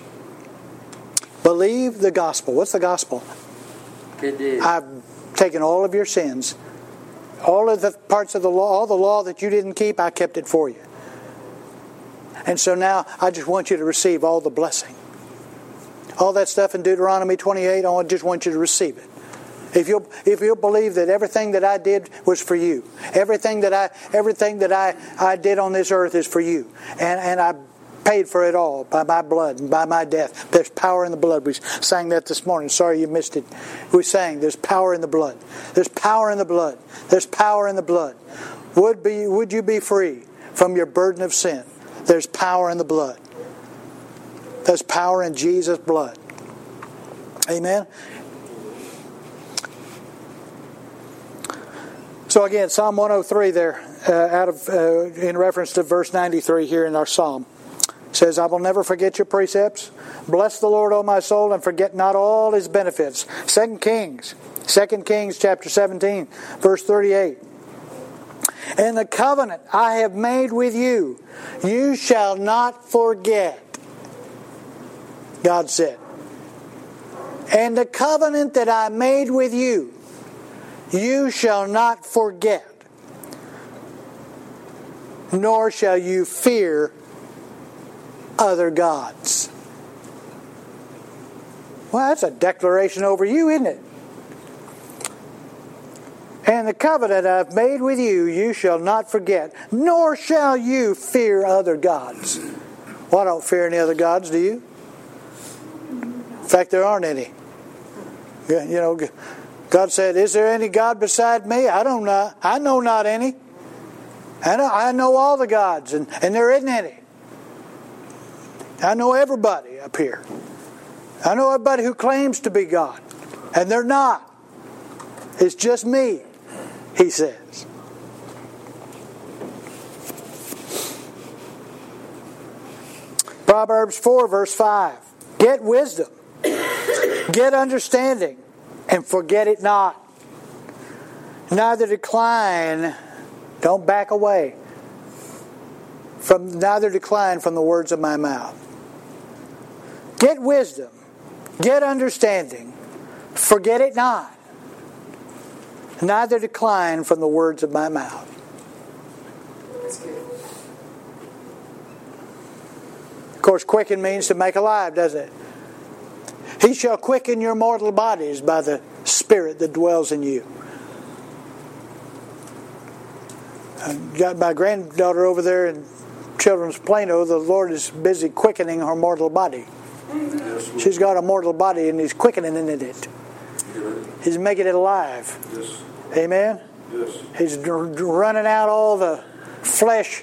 Believe the gospel. What's the gospel? Good deed. I've taken all of your sins, all of the parts of the law, all the law that you didn't keep, I kept it for you. And so now I just want you to receive all the blessing. All that stuff in Deuteronomy twenty-eight, I just want you to receive it. If you'll if you'll believe that everything that I did was for you, everything that I everything that I, I did on this earth is for you, and and I paid for it all by my blood and by my death. There's power in the blood. We sang that this morning. Sorry you missed it. We sang there's power in the blood. There's power in the blood. There's power in the blood. Would be would you be free from your burden of sin? There's power in the blood. There's power in Jesus' blood. Amen. So again, Psalm one oh three there, uh, out of uh, in reference to verse ninety-three here in our psalm, says, "I will never forget your precepts. Bless the Lord, O my soul, and forget not all His benefits." Second Kings, Second Kings, chapter seventeen, verse thirty-eight. "And the covenant I have made with you, you shall not forget." God said, "And the covenant that I made with you, you shall not forget, nor shall you fear other gods." Well, that's a declaration over you, isn't it? "And the covenant I've made with you, you shall not forget, nor shall you fear other gods." Well, I don't fear any other gods, do you? In fact, there aren't any. You know, God said, "Is there any God beside me? I don't know. I know not any. I know, I know all the gods, and, and there isn't any. I know everybody up here. I know everybody who claims to be God, and they're not. It's just me," He says. Proverbs four, verse five. "Get wisdom, get understanding, and forget it not. Neither decline," don't back away, from neither decline from the words of my mouth. Get wisdom, get understanding, forget it not. Neither decline from the words of my mouth. That's good. Of course, quicken means to make alive, doesn't it? "He shall quicken your mortal bodies by the Spirit that dwells in you." I got my granddaughter over there in Children's Plano. The Lord is busy quickening her mortal body. Yes, She's got a mortal body and He's quickening in it. He's making it alive. yes, Amen? yes. He's d- running out all the flesh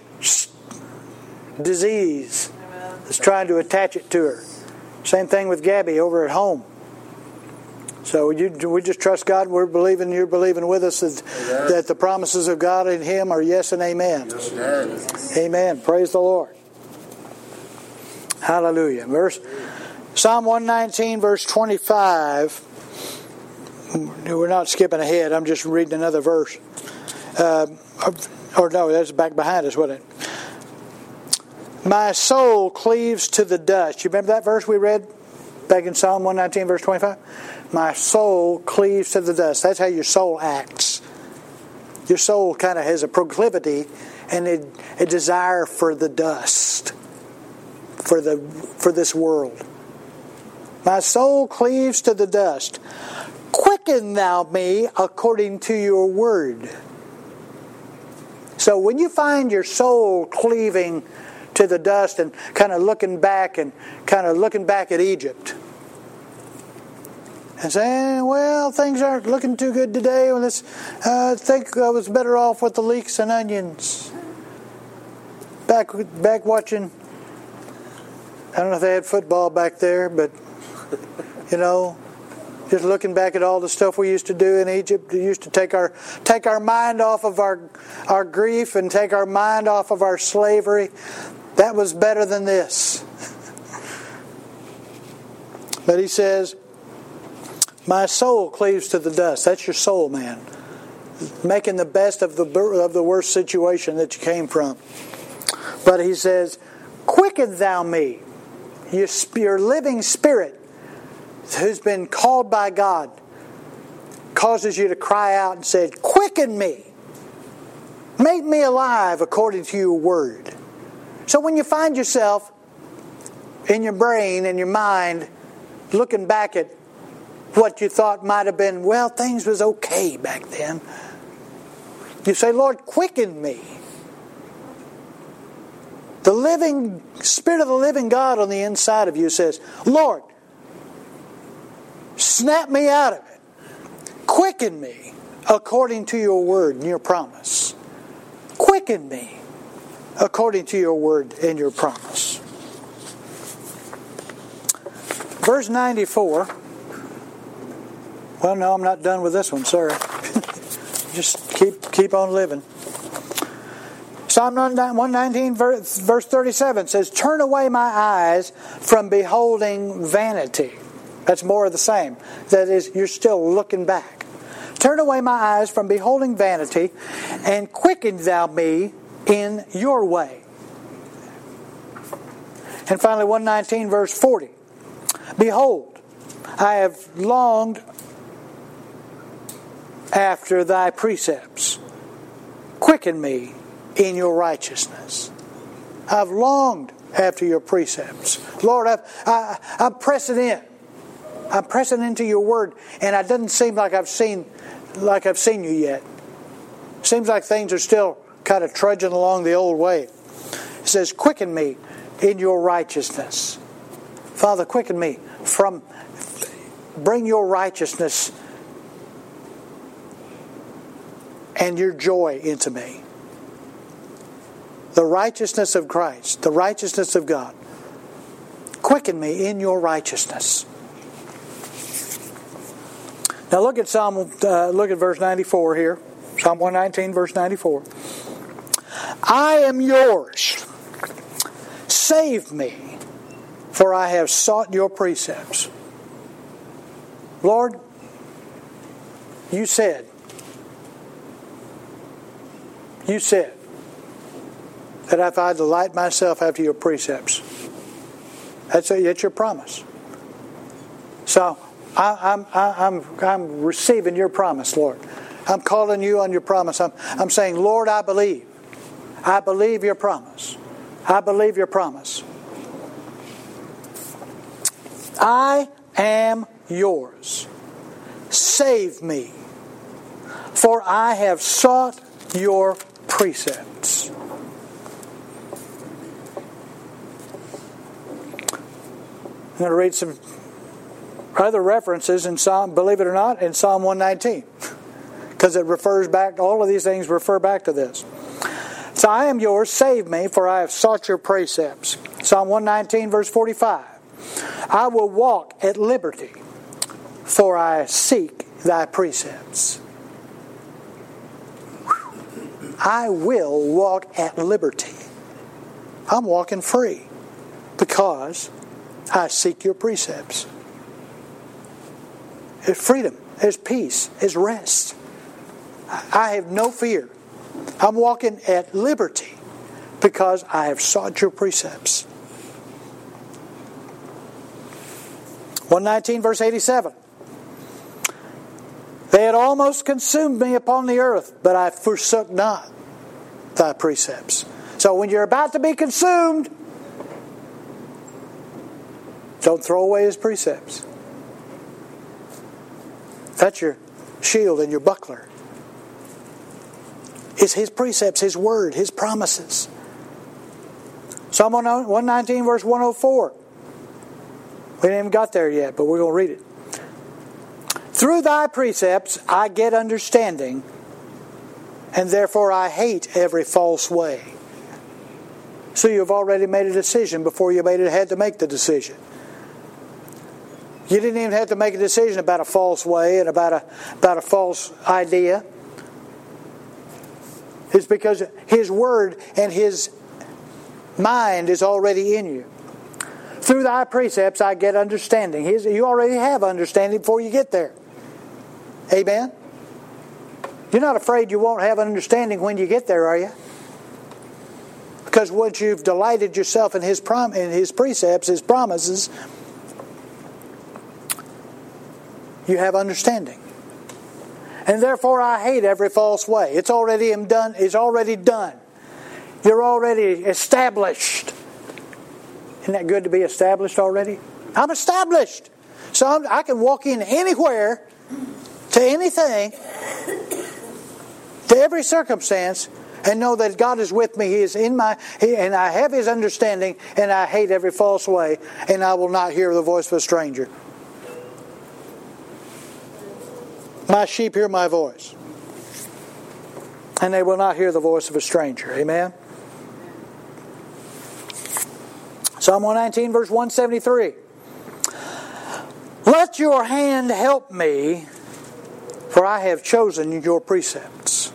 disease that's trying to attach it to her. Same thing with Gabby over at home. So you, we just trust God. We're believing, you're believing with us that, that the promises of God in Him are yes and amen. Yes, Amen. Amen. Praise the Lord. Hallelujah. Verse Psalm one nineteen, verse twenty-five. We're not skipping ahead. I'm just reading another verse. Uh, or no, that's back behind us, wasn't it? "My soul cleaves to the dust." You remember that verse we read back in Psalm one nineteen, verse twenty-five? "My soul cleaves to the dust." That's how your soul acts. Your soul kind of has a proclivity and a, a desire for the dust, for the for this world. My soul cleaves to the dust. Quicken thou me according to your word. So when you find your soul cleaving to the dust and kind of looking back and kind of looking back at Egypt and saying, well, things aren't looking too good today. Well, let's uh, think I was better off with the leeks and onions. Back, back watching, I don't know if they had football back there, but, you know, just looking back at all the stuff we used to do in Egypt. We used to take our take our mind off of our our grief and take our mind off of our slavery. That was better than this. But he says, my soul cleaves to the dust. That's your soul, man. Making the best of the of the worst situation that you came from. But he says, quicken thou me, your, your living spirit, who's been called by God, causes you to cry out and say, quicken me. Make me alive according to your word. So when you find yourself in your brain and your mind looking back at what you thought might have been, well, things was okay back then, you say, Lord, quicken me. The living Spirit of the living God on the inside of you says, Lord, snap me out of it. Quicken me according to your word and your promise. Quicken me according to your word and your promise. Verse ninety-four. Well, no, I'm not done with this one, sorry. Just keep keep on living. Psalm one nineteen verse thirty-seven says, turn away my eyes from beholding vanity. That's more of the same. That is, you're still looking back. Turn away my eyes from beholding vanity, and quicken thou me in your way. And finally, one nineteen verse forty. Behold, I have longed after thy precepts. Quicken me in your righteousness. I've longed after your precepts. Lord, I've, I, I'm pressing in. I'm pressing into your word, and it doesn't seem like I've seen like I've seen you yet. Seems like things are still kind of trudging along the old way. It says, quicken me in your righteousness. Father, quicken me from, bring your righteousness and your joy into me. The righteousness of Christ, the righteousness of God. Quicken me in your righteousness. Now look at Psalm. Uh, look at verse ninety-four here. Psalm one nineteen, verse ninety-four. I am yours. Save me, for I have sought your precepts. Lord, you said. You said that if I delight myself after your precepts, that's, a, that's your promise. So I, I'm, I, I'm, I'm receiving your promise, Lord. I'm calling you on your promise. I'm, I'm saying, Lord, I believe. I believe your promise. I believe your promise. I am yours. Save me, for I have sought your precepts. I'm going to read some other references in Psalm, believe it or not, in Psalm one nineteen. Because it refers back, all of these things refer back to this. So I am yours, save me, for I have sought your precepts. Psalm one nineteen, verse forty-five. I will walk at liberty, for I seek thy precepts. I will walk at liberty. I'm walking free because I seek your precepts. There's freedom. There's peace. There's rest. I have no fear. I'm walking at liberty because I have sought your precepts. one nineteen verse eighty-seven. They had almost consumed me upon the earth, but I forsook not thy precepts. So when you're about to be consumed, don't throw away his precepts. That's your shield and your buckler. It's his precepts, his word, his promises. Psalm one nineteen verse one oh four. We haven't even got there yet, but we're going to read it. Through thy precepts I get understanding, and therefore I hate every false way. So you've already made a decision before you made it, had to make the decision. You didn't even have to make a decision about a false way and about a, about a false idea. It's because his word and his mind is already in you. Through thy precepts I get understanding. His, you already have understanding before you get there. Amen? You're not afraid you won't have understanding when you get there, are you? Because once you've delighted yourself in his, prom- in his precepts, his promises, you have understanding. And therefore I hate every false way. It's already done. It's already done. You're already established. Isn't that good to be established already? I'm established. So I'm, I can walk in anywhere, to anything, to every circumstance, and know that God is with me. He is in my, he, and I have his understanding, and I hate every false way, and I will not hear the voice of a stranger. My sheep hear my voice, and they will not hear the voice of a stranger. Amen? Psalm one nineteen verse one seventy-three. Let your hand help me, for I have chosen your precepts.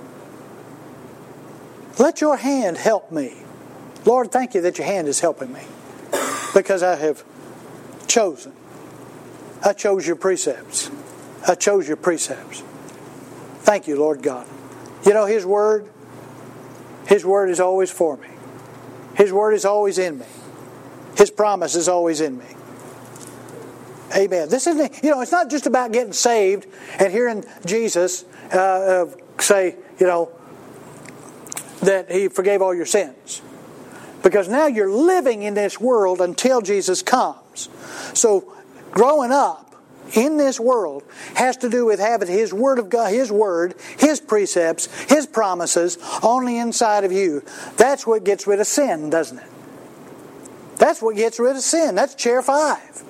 Let your hand help me. Lord, thank you that your hand is helping me, because I have chosen. I chose your precepts. I chose your precepts. Thank you, Lord God. You know, his word, his word is always for me. His word is always in me. His promise is always in me. Amen. This isn't, you know, it's not just about getting saved and hearing Jesus uh, uh, say, you know, that he forgave all your sins. Because now you're living in this world until Jesus comes. So growing up in this world has to do with having his word of God, his word, his precepts, his promises on the inside of you. That's what gets rid of sin, doesn't it? That's what gets rid of sin. That's chair five.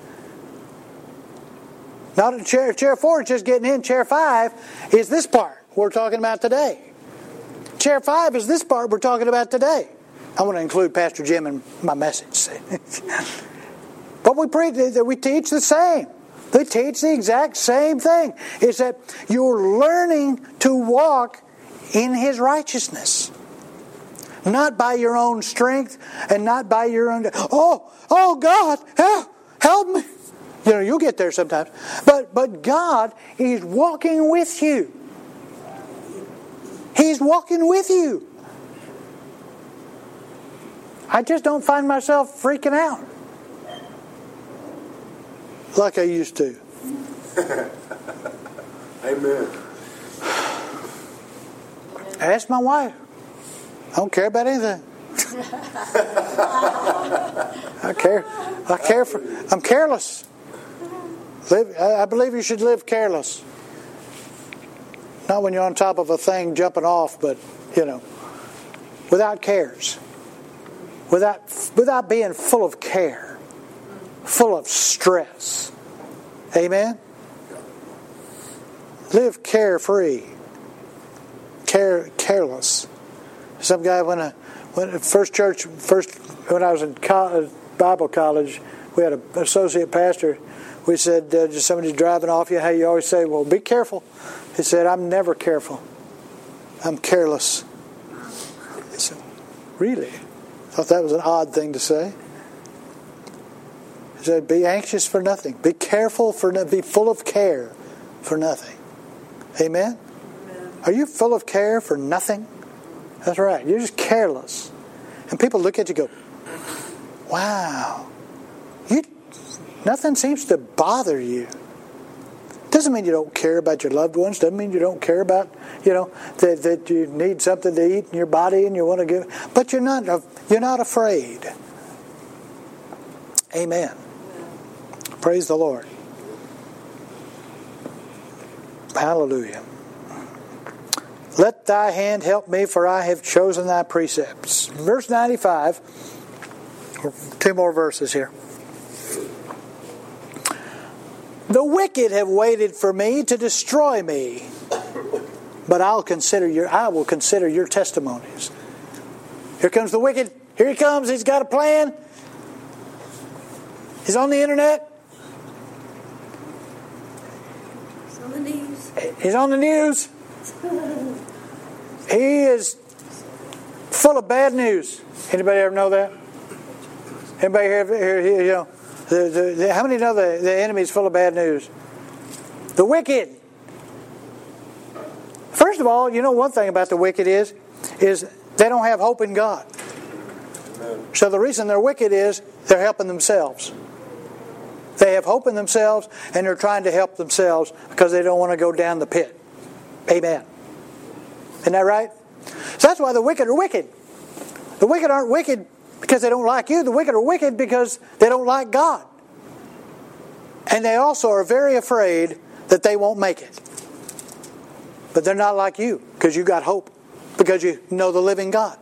Not in chair, chair four, it's just getting in. Chair five is this part we're talking about today. Chair five is this part we're talking about today. I want to include Pastor Jim in my message. But we preach, we teach the same. They teach the exact same thing. It's that you're learning to walk in his righteousness. Not by your own strength and not by your own... Oh, oh God, help, help me. You know, you'll get there sometimes. But, but God is walking with you. He's walking with you. I just don't find myself freaking out like I used to. Amen. Ask my wife. I don't care about anything. I care. I care for. I'm careless. Live, I believe you should live careless. Not when you're on top of a thing jumping off, but you know, without cares, without without being full of care, full of stress. Amen. Live carefree, care careless. Some guy when I when first church first when I was in college, Bible college, we had an associate pastor. We said, uh, just somebody driving off you, how you always say, well, be careful. He said, I'm never careful. I'm careless. I said, really? I thought that was an odd thing to say. He said, be anxious for nothing. Be careful for nothing. Be full of care for nothing. Amen? Amen? Are you full of care for nothing? That's right. You're just careless. And people look at you and go, wow. You, nothing seems to bother you. Doesn't mean you don't care about your loved ones. Doesn't mean you don't care about, you know, that, that you need something to eat in your body and you want to give. But you're not you're not afraid. Amen. Praise the Lord. Hallelujah. Let thy hand help me, for I have chosen thy precepts. Verse ninety-five. Two more verses here. The wicked have waited for me to destroy me, but I'll consider your I will consider your testimonies. Here comes the wicked. Here he comes. He's got a plan. He's on the internet. He's on the news. He's on the news. He is full of bad news. Anybody ever know that? Anybody here, here you know? The, the, the, how many know the, the enemy is full of bad news? The wicked. First of all, you know one thing about the wicked is, is they don't have hope in God. So the reason they're wicked is they're helping themselves. They have hope in themselves and they're trying to help themselves because they don't want to go down the pit. Amen. Isn't that right? So that's why the wicked are wicked. The wicked aren't wicked because they don't like you. The wicked are wicked because they don't like God. And they also are very afraid that they won't make it. But they're not like you because you got hope. Because you know the living God.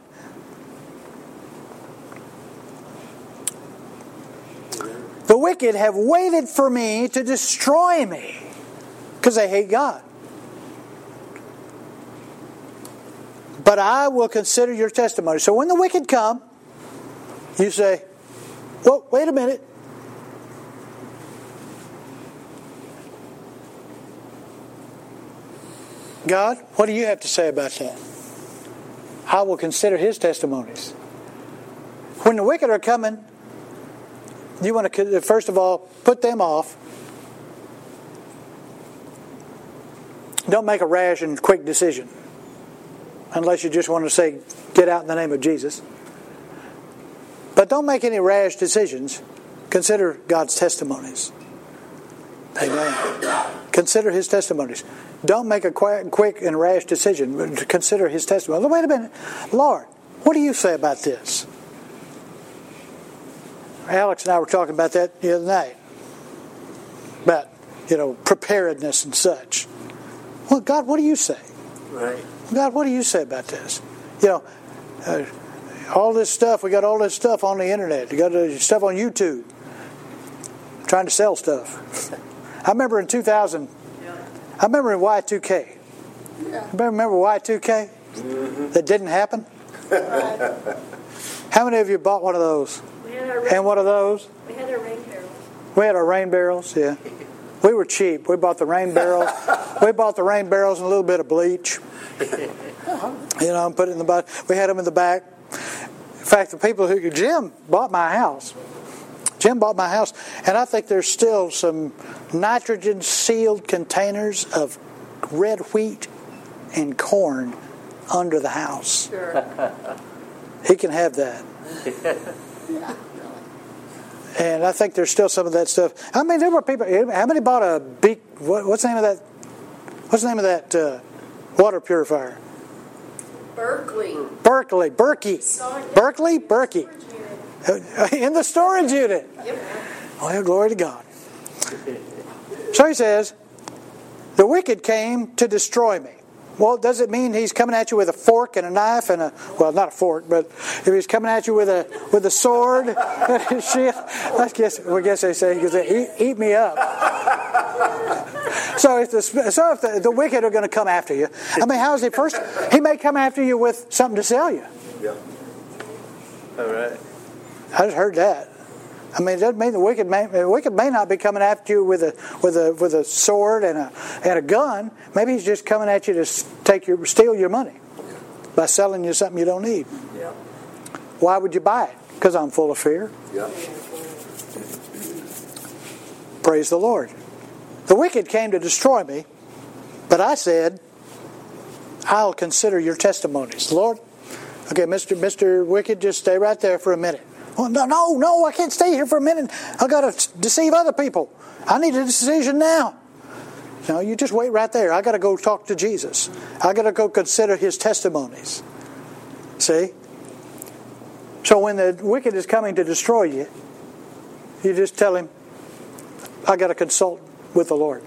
The wicked have waited for me to destroy me because they hate God. But I will consider your testimony. So when the wicked come, you say, well, wait a minute. God, what do you have to say about that? I will consider his testimonies. When the wicked are coming, you want to, first of all, put them off. Don't make a rash and quick decision. Unless you just want to say, get out in the name of Jesus. But don't make any rash decisions. Consider God's testimonies. Amen. Consider his testimonies. Don't make a quick and rash decision. But consider his testimony. Wait a minute. Lord, what do you say about this? Alex and I were talking about that the other night. About, you know, preparedness and such. Well, God, what do you say? Right. God, what do you say about this? You know, uh, all this stuff, we got all this stuff on the internet. We got uh, stuff on YouTube. Trying to sell stuff. I remember in two thousand, I remember in Y two K. Yeah. Remember Y two K? Mm-hmm. That didn't happen? How many of you bought one of those? We had our rain, And one of those? we had our rain barrels. We had our rain barrels, yeah. We were cheap. We bought the rain barrels. We bought the rain barrels and a little bit of bleach. You know, and put it in the back. We had them in the back. In fact, the people who Jim bought my house. Jim bought my house, and I think there's still some nitrogen-sealed containers of red wheat and corn under the house. Sure. He can have that. And I think there's still some of that stuff. I mean, there were people. How many bought a big? What, what's the name of that? What's the name of that uh, water purifier? Berkeley. Berkeley, Berkey, Berkeley, Berkey. In the storage unit. Yep. Well, glory to God. So he says, the wicked came to destroy me. Well, does it mean he's coming at you with a fork and a knife and a, well, not a fork, but if he's coming at you with a with a sword and a shield, I guess, well, I guess they say, because they eat, eat me up. So if the so if the, the wicked are going to come after you, I mean, how is he? First, he may come after you with something to sell you. Yeah. All right. I just heard that. I mean, it doesn't mean the wicked may the wicked may not be coming after you with a with a with a sword and a and a gun. Maybe he's just coming at you to take your steal your money by selling you something you don't need. Yeah. Why would you buy it? Because I'm full of fear. Yeah. Praise the Lord. The wicked came to destroy me, but I said, I'll consider your testimonies. Lord, okay, Mister Mister Wicked, just stay right there for a minute. Well, no, no, no, I can't stay here for a minute. I've got to deceive other people. I need a decision now. No, you just wait right there. I got to go talk to Jesus. I got to go consider His testimonies. See? So when the wicked is coming to destroy you, you just tell him, I got to consult with the Lord.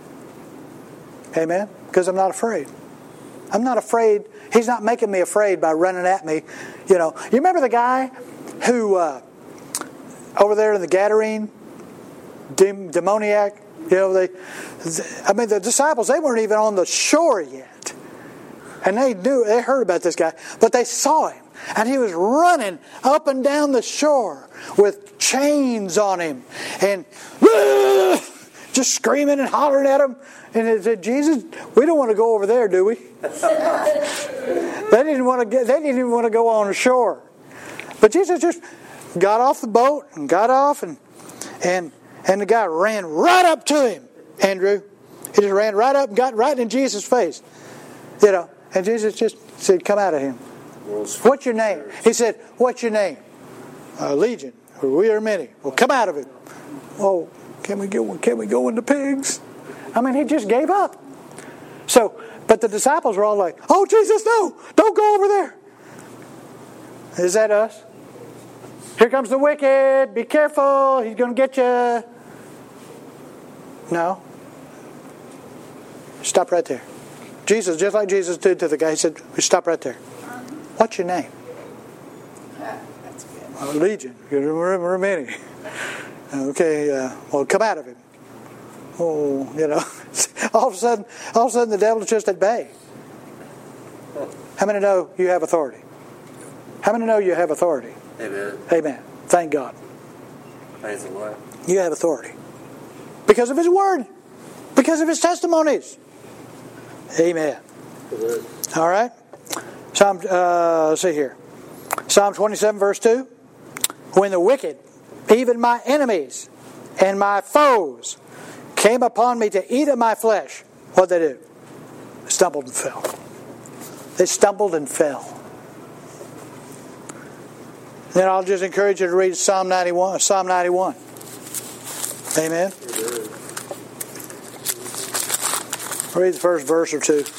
Amen? Because I'm not afraid. I'm not afraid. He's not making me afraid by running at me. You know, you remember the guy who, uh, over there in the Gadarene, dem- demoniac? You know, they, I mean, the disciples, they weren't even on the shore yet. And they knew, they heard about this guy, but they saw him. And he was running up and down the shore with chains on him. And uh, just screaming and hollering at him. And they said, Jesus, we don't want to go over there, do we? They didn't want to get, they didn't even want to go on the shore. But Jesus just got off the boat and got off and and and the guy ran right up to him, Andrew. He just ran right up and got right in Jesus' face. You know, and Jesus just said, come out of him. What's your name? He said, what's your name? Uh, Legion. We are many. Well, come out of him. Oh, can we go, can we go into pigs? I mean, he just gave up. So, but the disciples were all like, oh, Jesus, no, don't go over there. Is that us? Here comes the wicked. Be careful. He's going to get you. No. Stop right there. Jesus, just like Jesus did to the guy, he said, stop right there. What's your name? That's good. Oh, Legion. We're many. Okay, uh, well, come out of him. Oh, you know, all of a sudden, all of a sudden, the devil's just at bay. How many know you have authority? How many know you have authority? Amen. Amen. Thank God. Praise the Lord. You have authority because of His Word, because of His testimonies. Amen. Amen. All right. Psalm. Uh, let's see here. Psalm twenty-seven, verse two. When the wicked, even my enemies and my foes, came upon me to eat of my flesh, what'd they do? They stumbled and fell. They stumbled and fell. Then I'll just encourage you to read Psalm ninety-one. Psalm ninety-one. Amen. Read the first verse or two.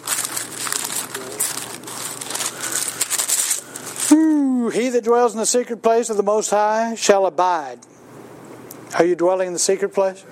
Ooh, he that dwells in the secret place of the Most High shall abide. Are you dwelling in the secret place?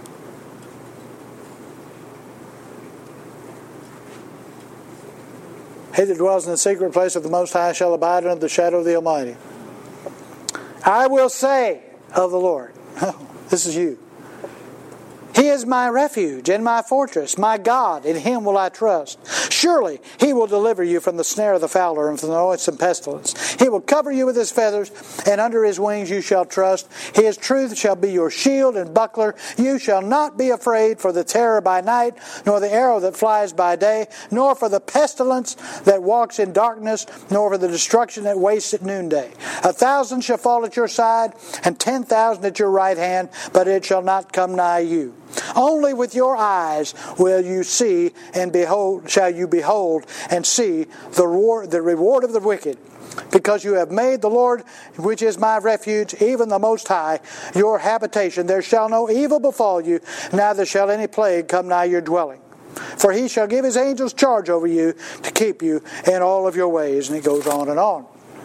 He that dwells in the secret place of the Most High shall abide under the shadow of the Almighty. I will say of the Lord, oh, this is you. He is my refuge and my fortress, my God, in Him will I trust. Surely He will deliver you from the snare of the fowler and from the noisome pestilence. He will cover you with His feathers, and under His wings you shall trust. His truth shall be your shield and buckler. You shall not be afraid for the terror by night, nor the arrow that flies by day, nor for the pestilence that walks in darkness, nor for the destruction that wastes at noonday. A thousand shall fall at your side, and ten thousand at your right hand, but it shall not come nigh you. Only with your eyes will you see and behold, shall you behold and see the reward, the reward of the wicked. Because you have made the Lord, which is my refuge, even the Most High, your habitation. There shall no evil befall you, neither shall any plague come nigh your dwelling. For He shall give His angels charge over you to keep you in all of your ways. And He goes on and on.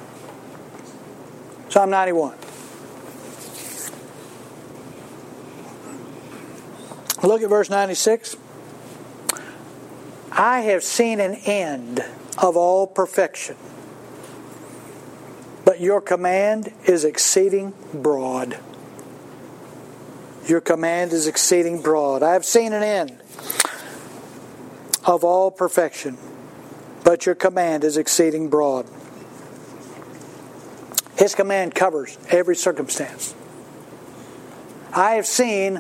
Psalm ninety-one. Look at verse ninety-six. I have seen an end of all perfection, but your command is exceeding broad. Your command is exceeding broad. I have seen an end of all perfection, but your command is exceeding broad. His command covers every circumstance. I have seen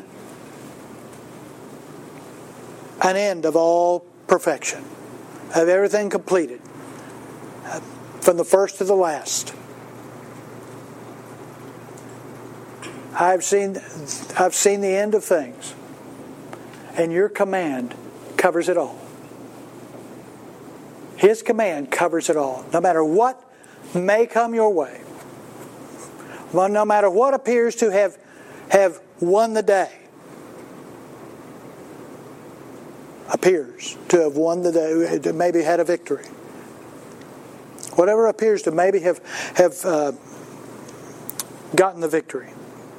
an end of all perfection, of everything completed, from the first to the last. I've seen, I've seen the end of things, and your command covers it all. His command covers it all. No matter what may come your way, well, no matter what appears to have, have won the day, appears to have won the day, maybe had a victory. Whatever appears to maybe have, have uh, gotten the victory.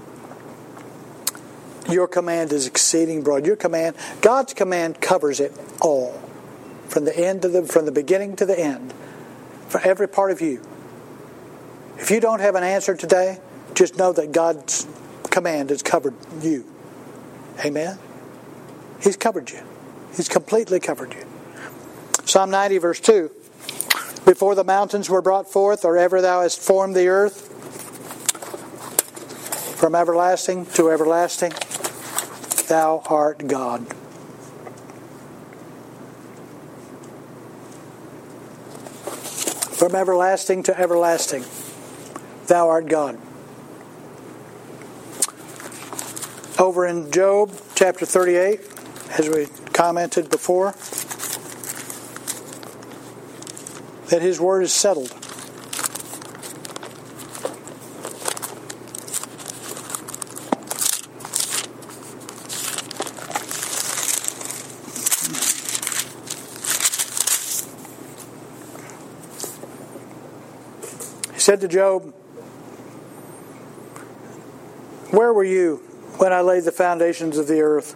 Your command is exceeding broad. Your command, God's command covers it all. From the end to the, from the beginning to the end. For every part of you. If you don't have an answer today, just know that God's command has covered you. Amen? He's covered you. He's completely covered you. Psalm ninety verse two. Before the mountains were brought forth, or ever thou hast formed the earth, from everlasting to everlasting, thou art God. From everlasting to everlasting, thou art God. Over in Job chapter thirty-eight, as we commented before, that His word is settled. He said to Job, "Where were you when I laid the foundations of the earth?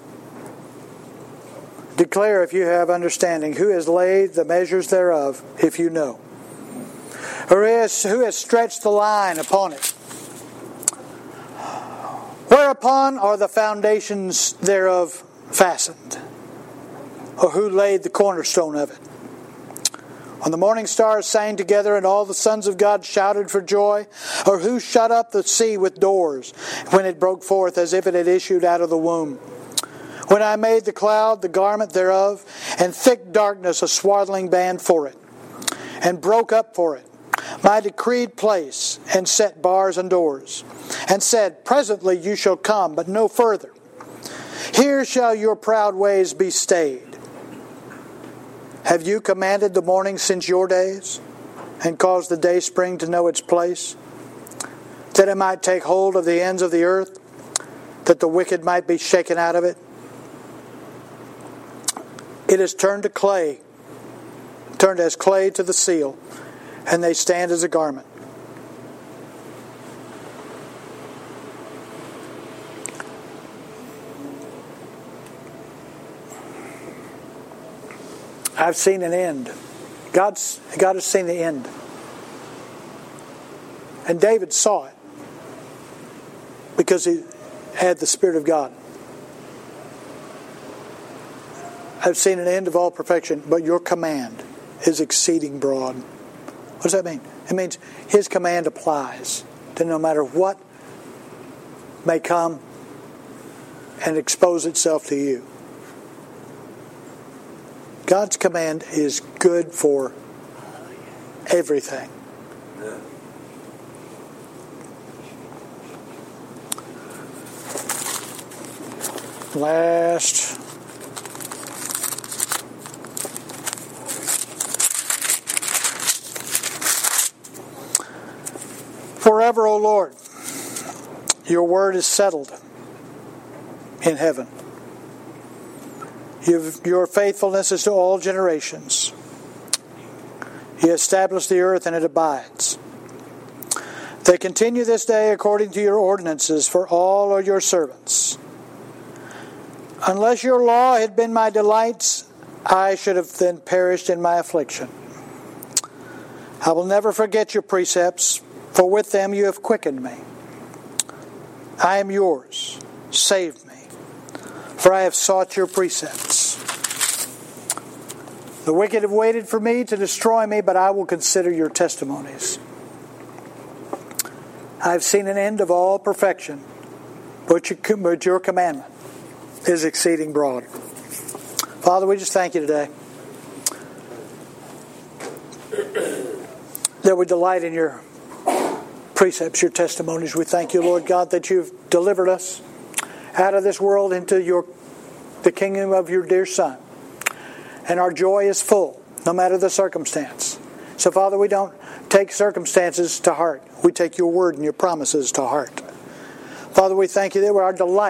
Declare if you have understanding. Who has laid the measures thereof, if you know? Or is, who has stretched the line upon it? Whereupon are the foundations thereof fastened? Or who laid the cornerstone of it? When the morning stars sang together and all the sons of God shouted for joy, or who shut up the sea with doors when it broke forth as if it had issued out of the womb? When I made the cloud the garment thereof, and thick darkness a swaddling band for it, and broke up for it my decreed place, and set bars and doors, and said, Presently you shall come, but no further. Here shall your proud ways be stayed. Have you commanded the morning since your days, and caused the day spring to know its place, that it might take hold of the ends of the earth, that the wicked might be shaken out of it? It is turned to clay, turned as clay to the seal, and they stand as a garment. I've seen an end. God's, God has seen the end. And David saw it because he had the Spirit of God. I've seen an end of all perfection, but your command is exceeding broad. What does that mean? It means His command applies to no matter what may come and expose itself to you. God's command is good for everything. Last... Forever, O Lord, your word is settled in heaven. You've, your faithfulness is to all generations. You established the earth and it abides. They continue this day according to your ordinances, for all are your servants. Unless your law had been my delights, I should have then perished in my affliction. I will never forget your precepts, for with them you have quickened me. I am yours. Save me, for I have sought your precepts. The wicked have waited for me to destroy me, but I will consider your testimonies. I have seen an end of all perfection, but your commandment is exceeding broad. Father, we just thank you today that we delight in your precepts, your testimonies. We thank you, Lord God, that you've delivered us out of this world into your the kingdom of your dear Son. And our joy is full, no matter the circumstance. So, Father, we don't take circumstances to heart. We take your word and your promises to heart. Father, we thank you that our delight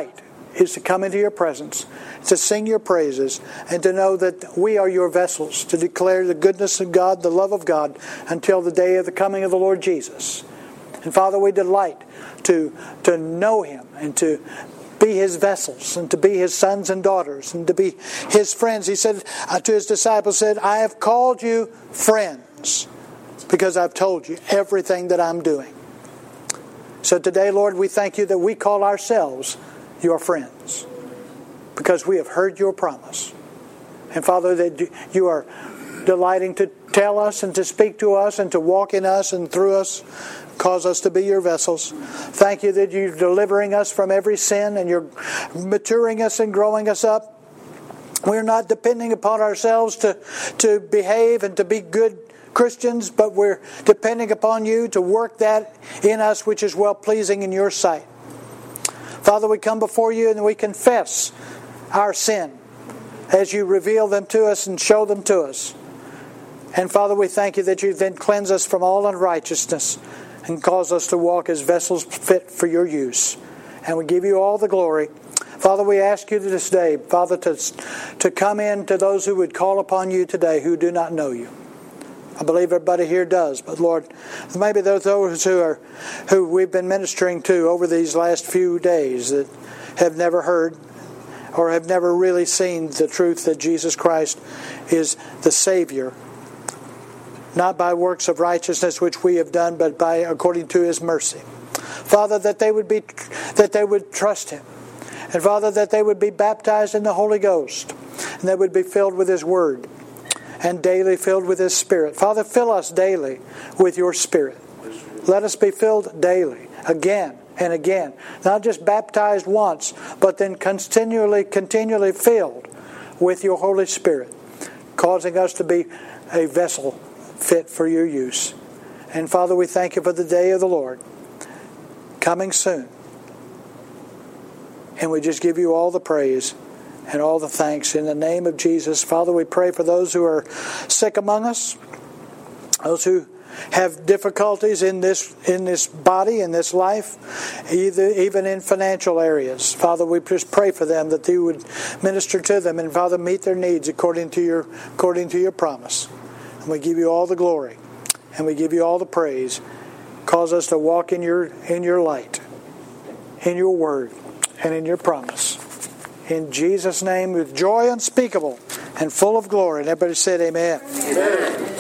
is to come into your presence, to sing your praises, and to know that we are your vessels, to declare the goodness of God, the love of God, until the day of the coming of the Lord Jesus. And Father, we delight to, to know Him and to be His vessels and to be His sons and daughters and to be His friends. He said to His disciples, said, I have called you friends because I've told you everything that I'm doing. So today, Lord, we thank you that we call ourselves your friends because we have heard your promise. And Father, that you are delighting to tell us and to speak to us and to walk in us and through us, cause us to be your vessels. Thank you that you're delivering us from every sin and you're maturing us and growing us up. We're not depending upon ourselves to, to behave and to be good Christians, but we're depending upon you to work that in us which is well-pleasing in your sight. Father, we come before you and we confess our sin as you reveal them to us and show them to us. And Father, we thank you that you then cleanse us from all unrighteousness and cause us to walk as vessels fit for your use. And we give you all the glory. Father, we ask you this day, Father, to, to come in to those who would call upon you today who do not know you. I believe everybody here does, but Lord, maybe there's those who are who we've been ministering to over these last few days that have never heard or have never really seen the truth that Jesus Christ is the Savior, not by works of righteousness which we have done, but by according to His mercy. Father, that they would be that they would trust Him, and Father, that they would be baptized in the Holy Ghost, and they would be filled with His Word, and daily filled with His Spirit. Father, fill us daily with your Spirit. Let us be filled daily, again and again. Not just baptized once, but then continually, continually filled with your Holy Spirit, causing us to be a vessel fit for your use. And Father, we thank you for the day of the Lord coming soon. And we just give you all the praise and all the thanks in the name of Jesus. Father, we pray for those who are sick among us, those who have difficulties in this in this body, in this life, either even in financial areas. Father, we just pray for them that you would minister to them and, Father, meet their needs according to your according to your promise. And we give you all the glory and we give you all the praise. Cause us to walk in your in your light, in your word, and in your promise. In Jesus' name, with joy unspeakable and full of glory. And everybody said amen. Amen.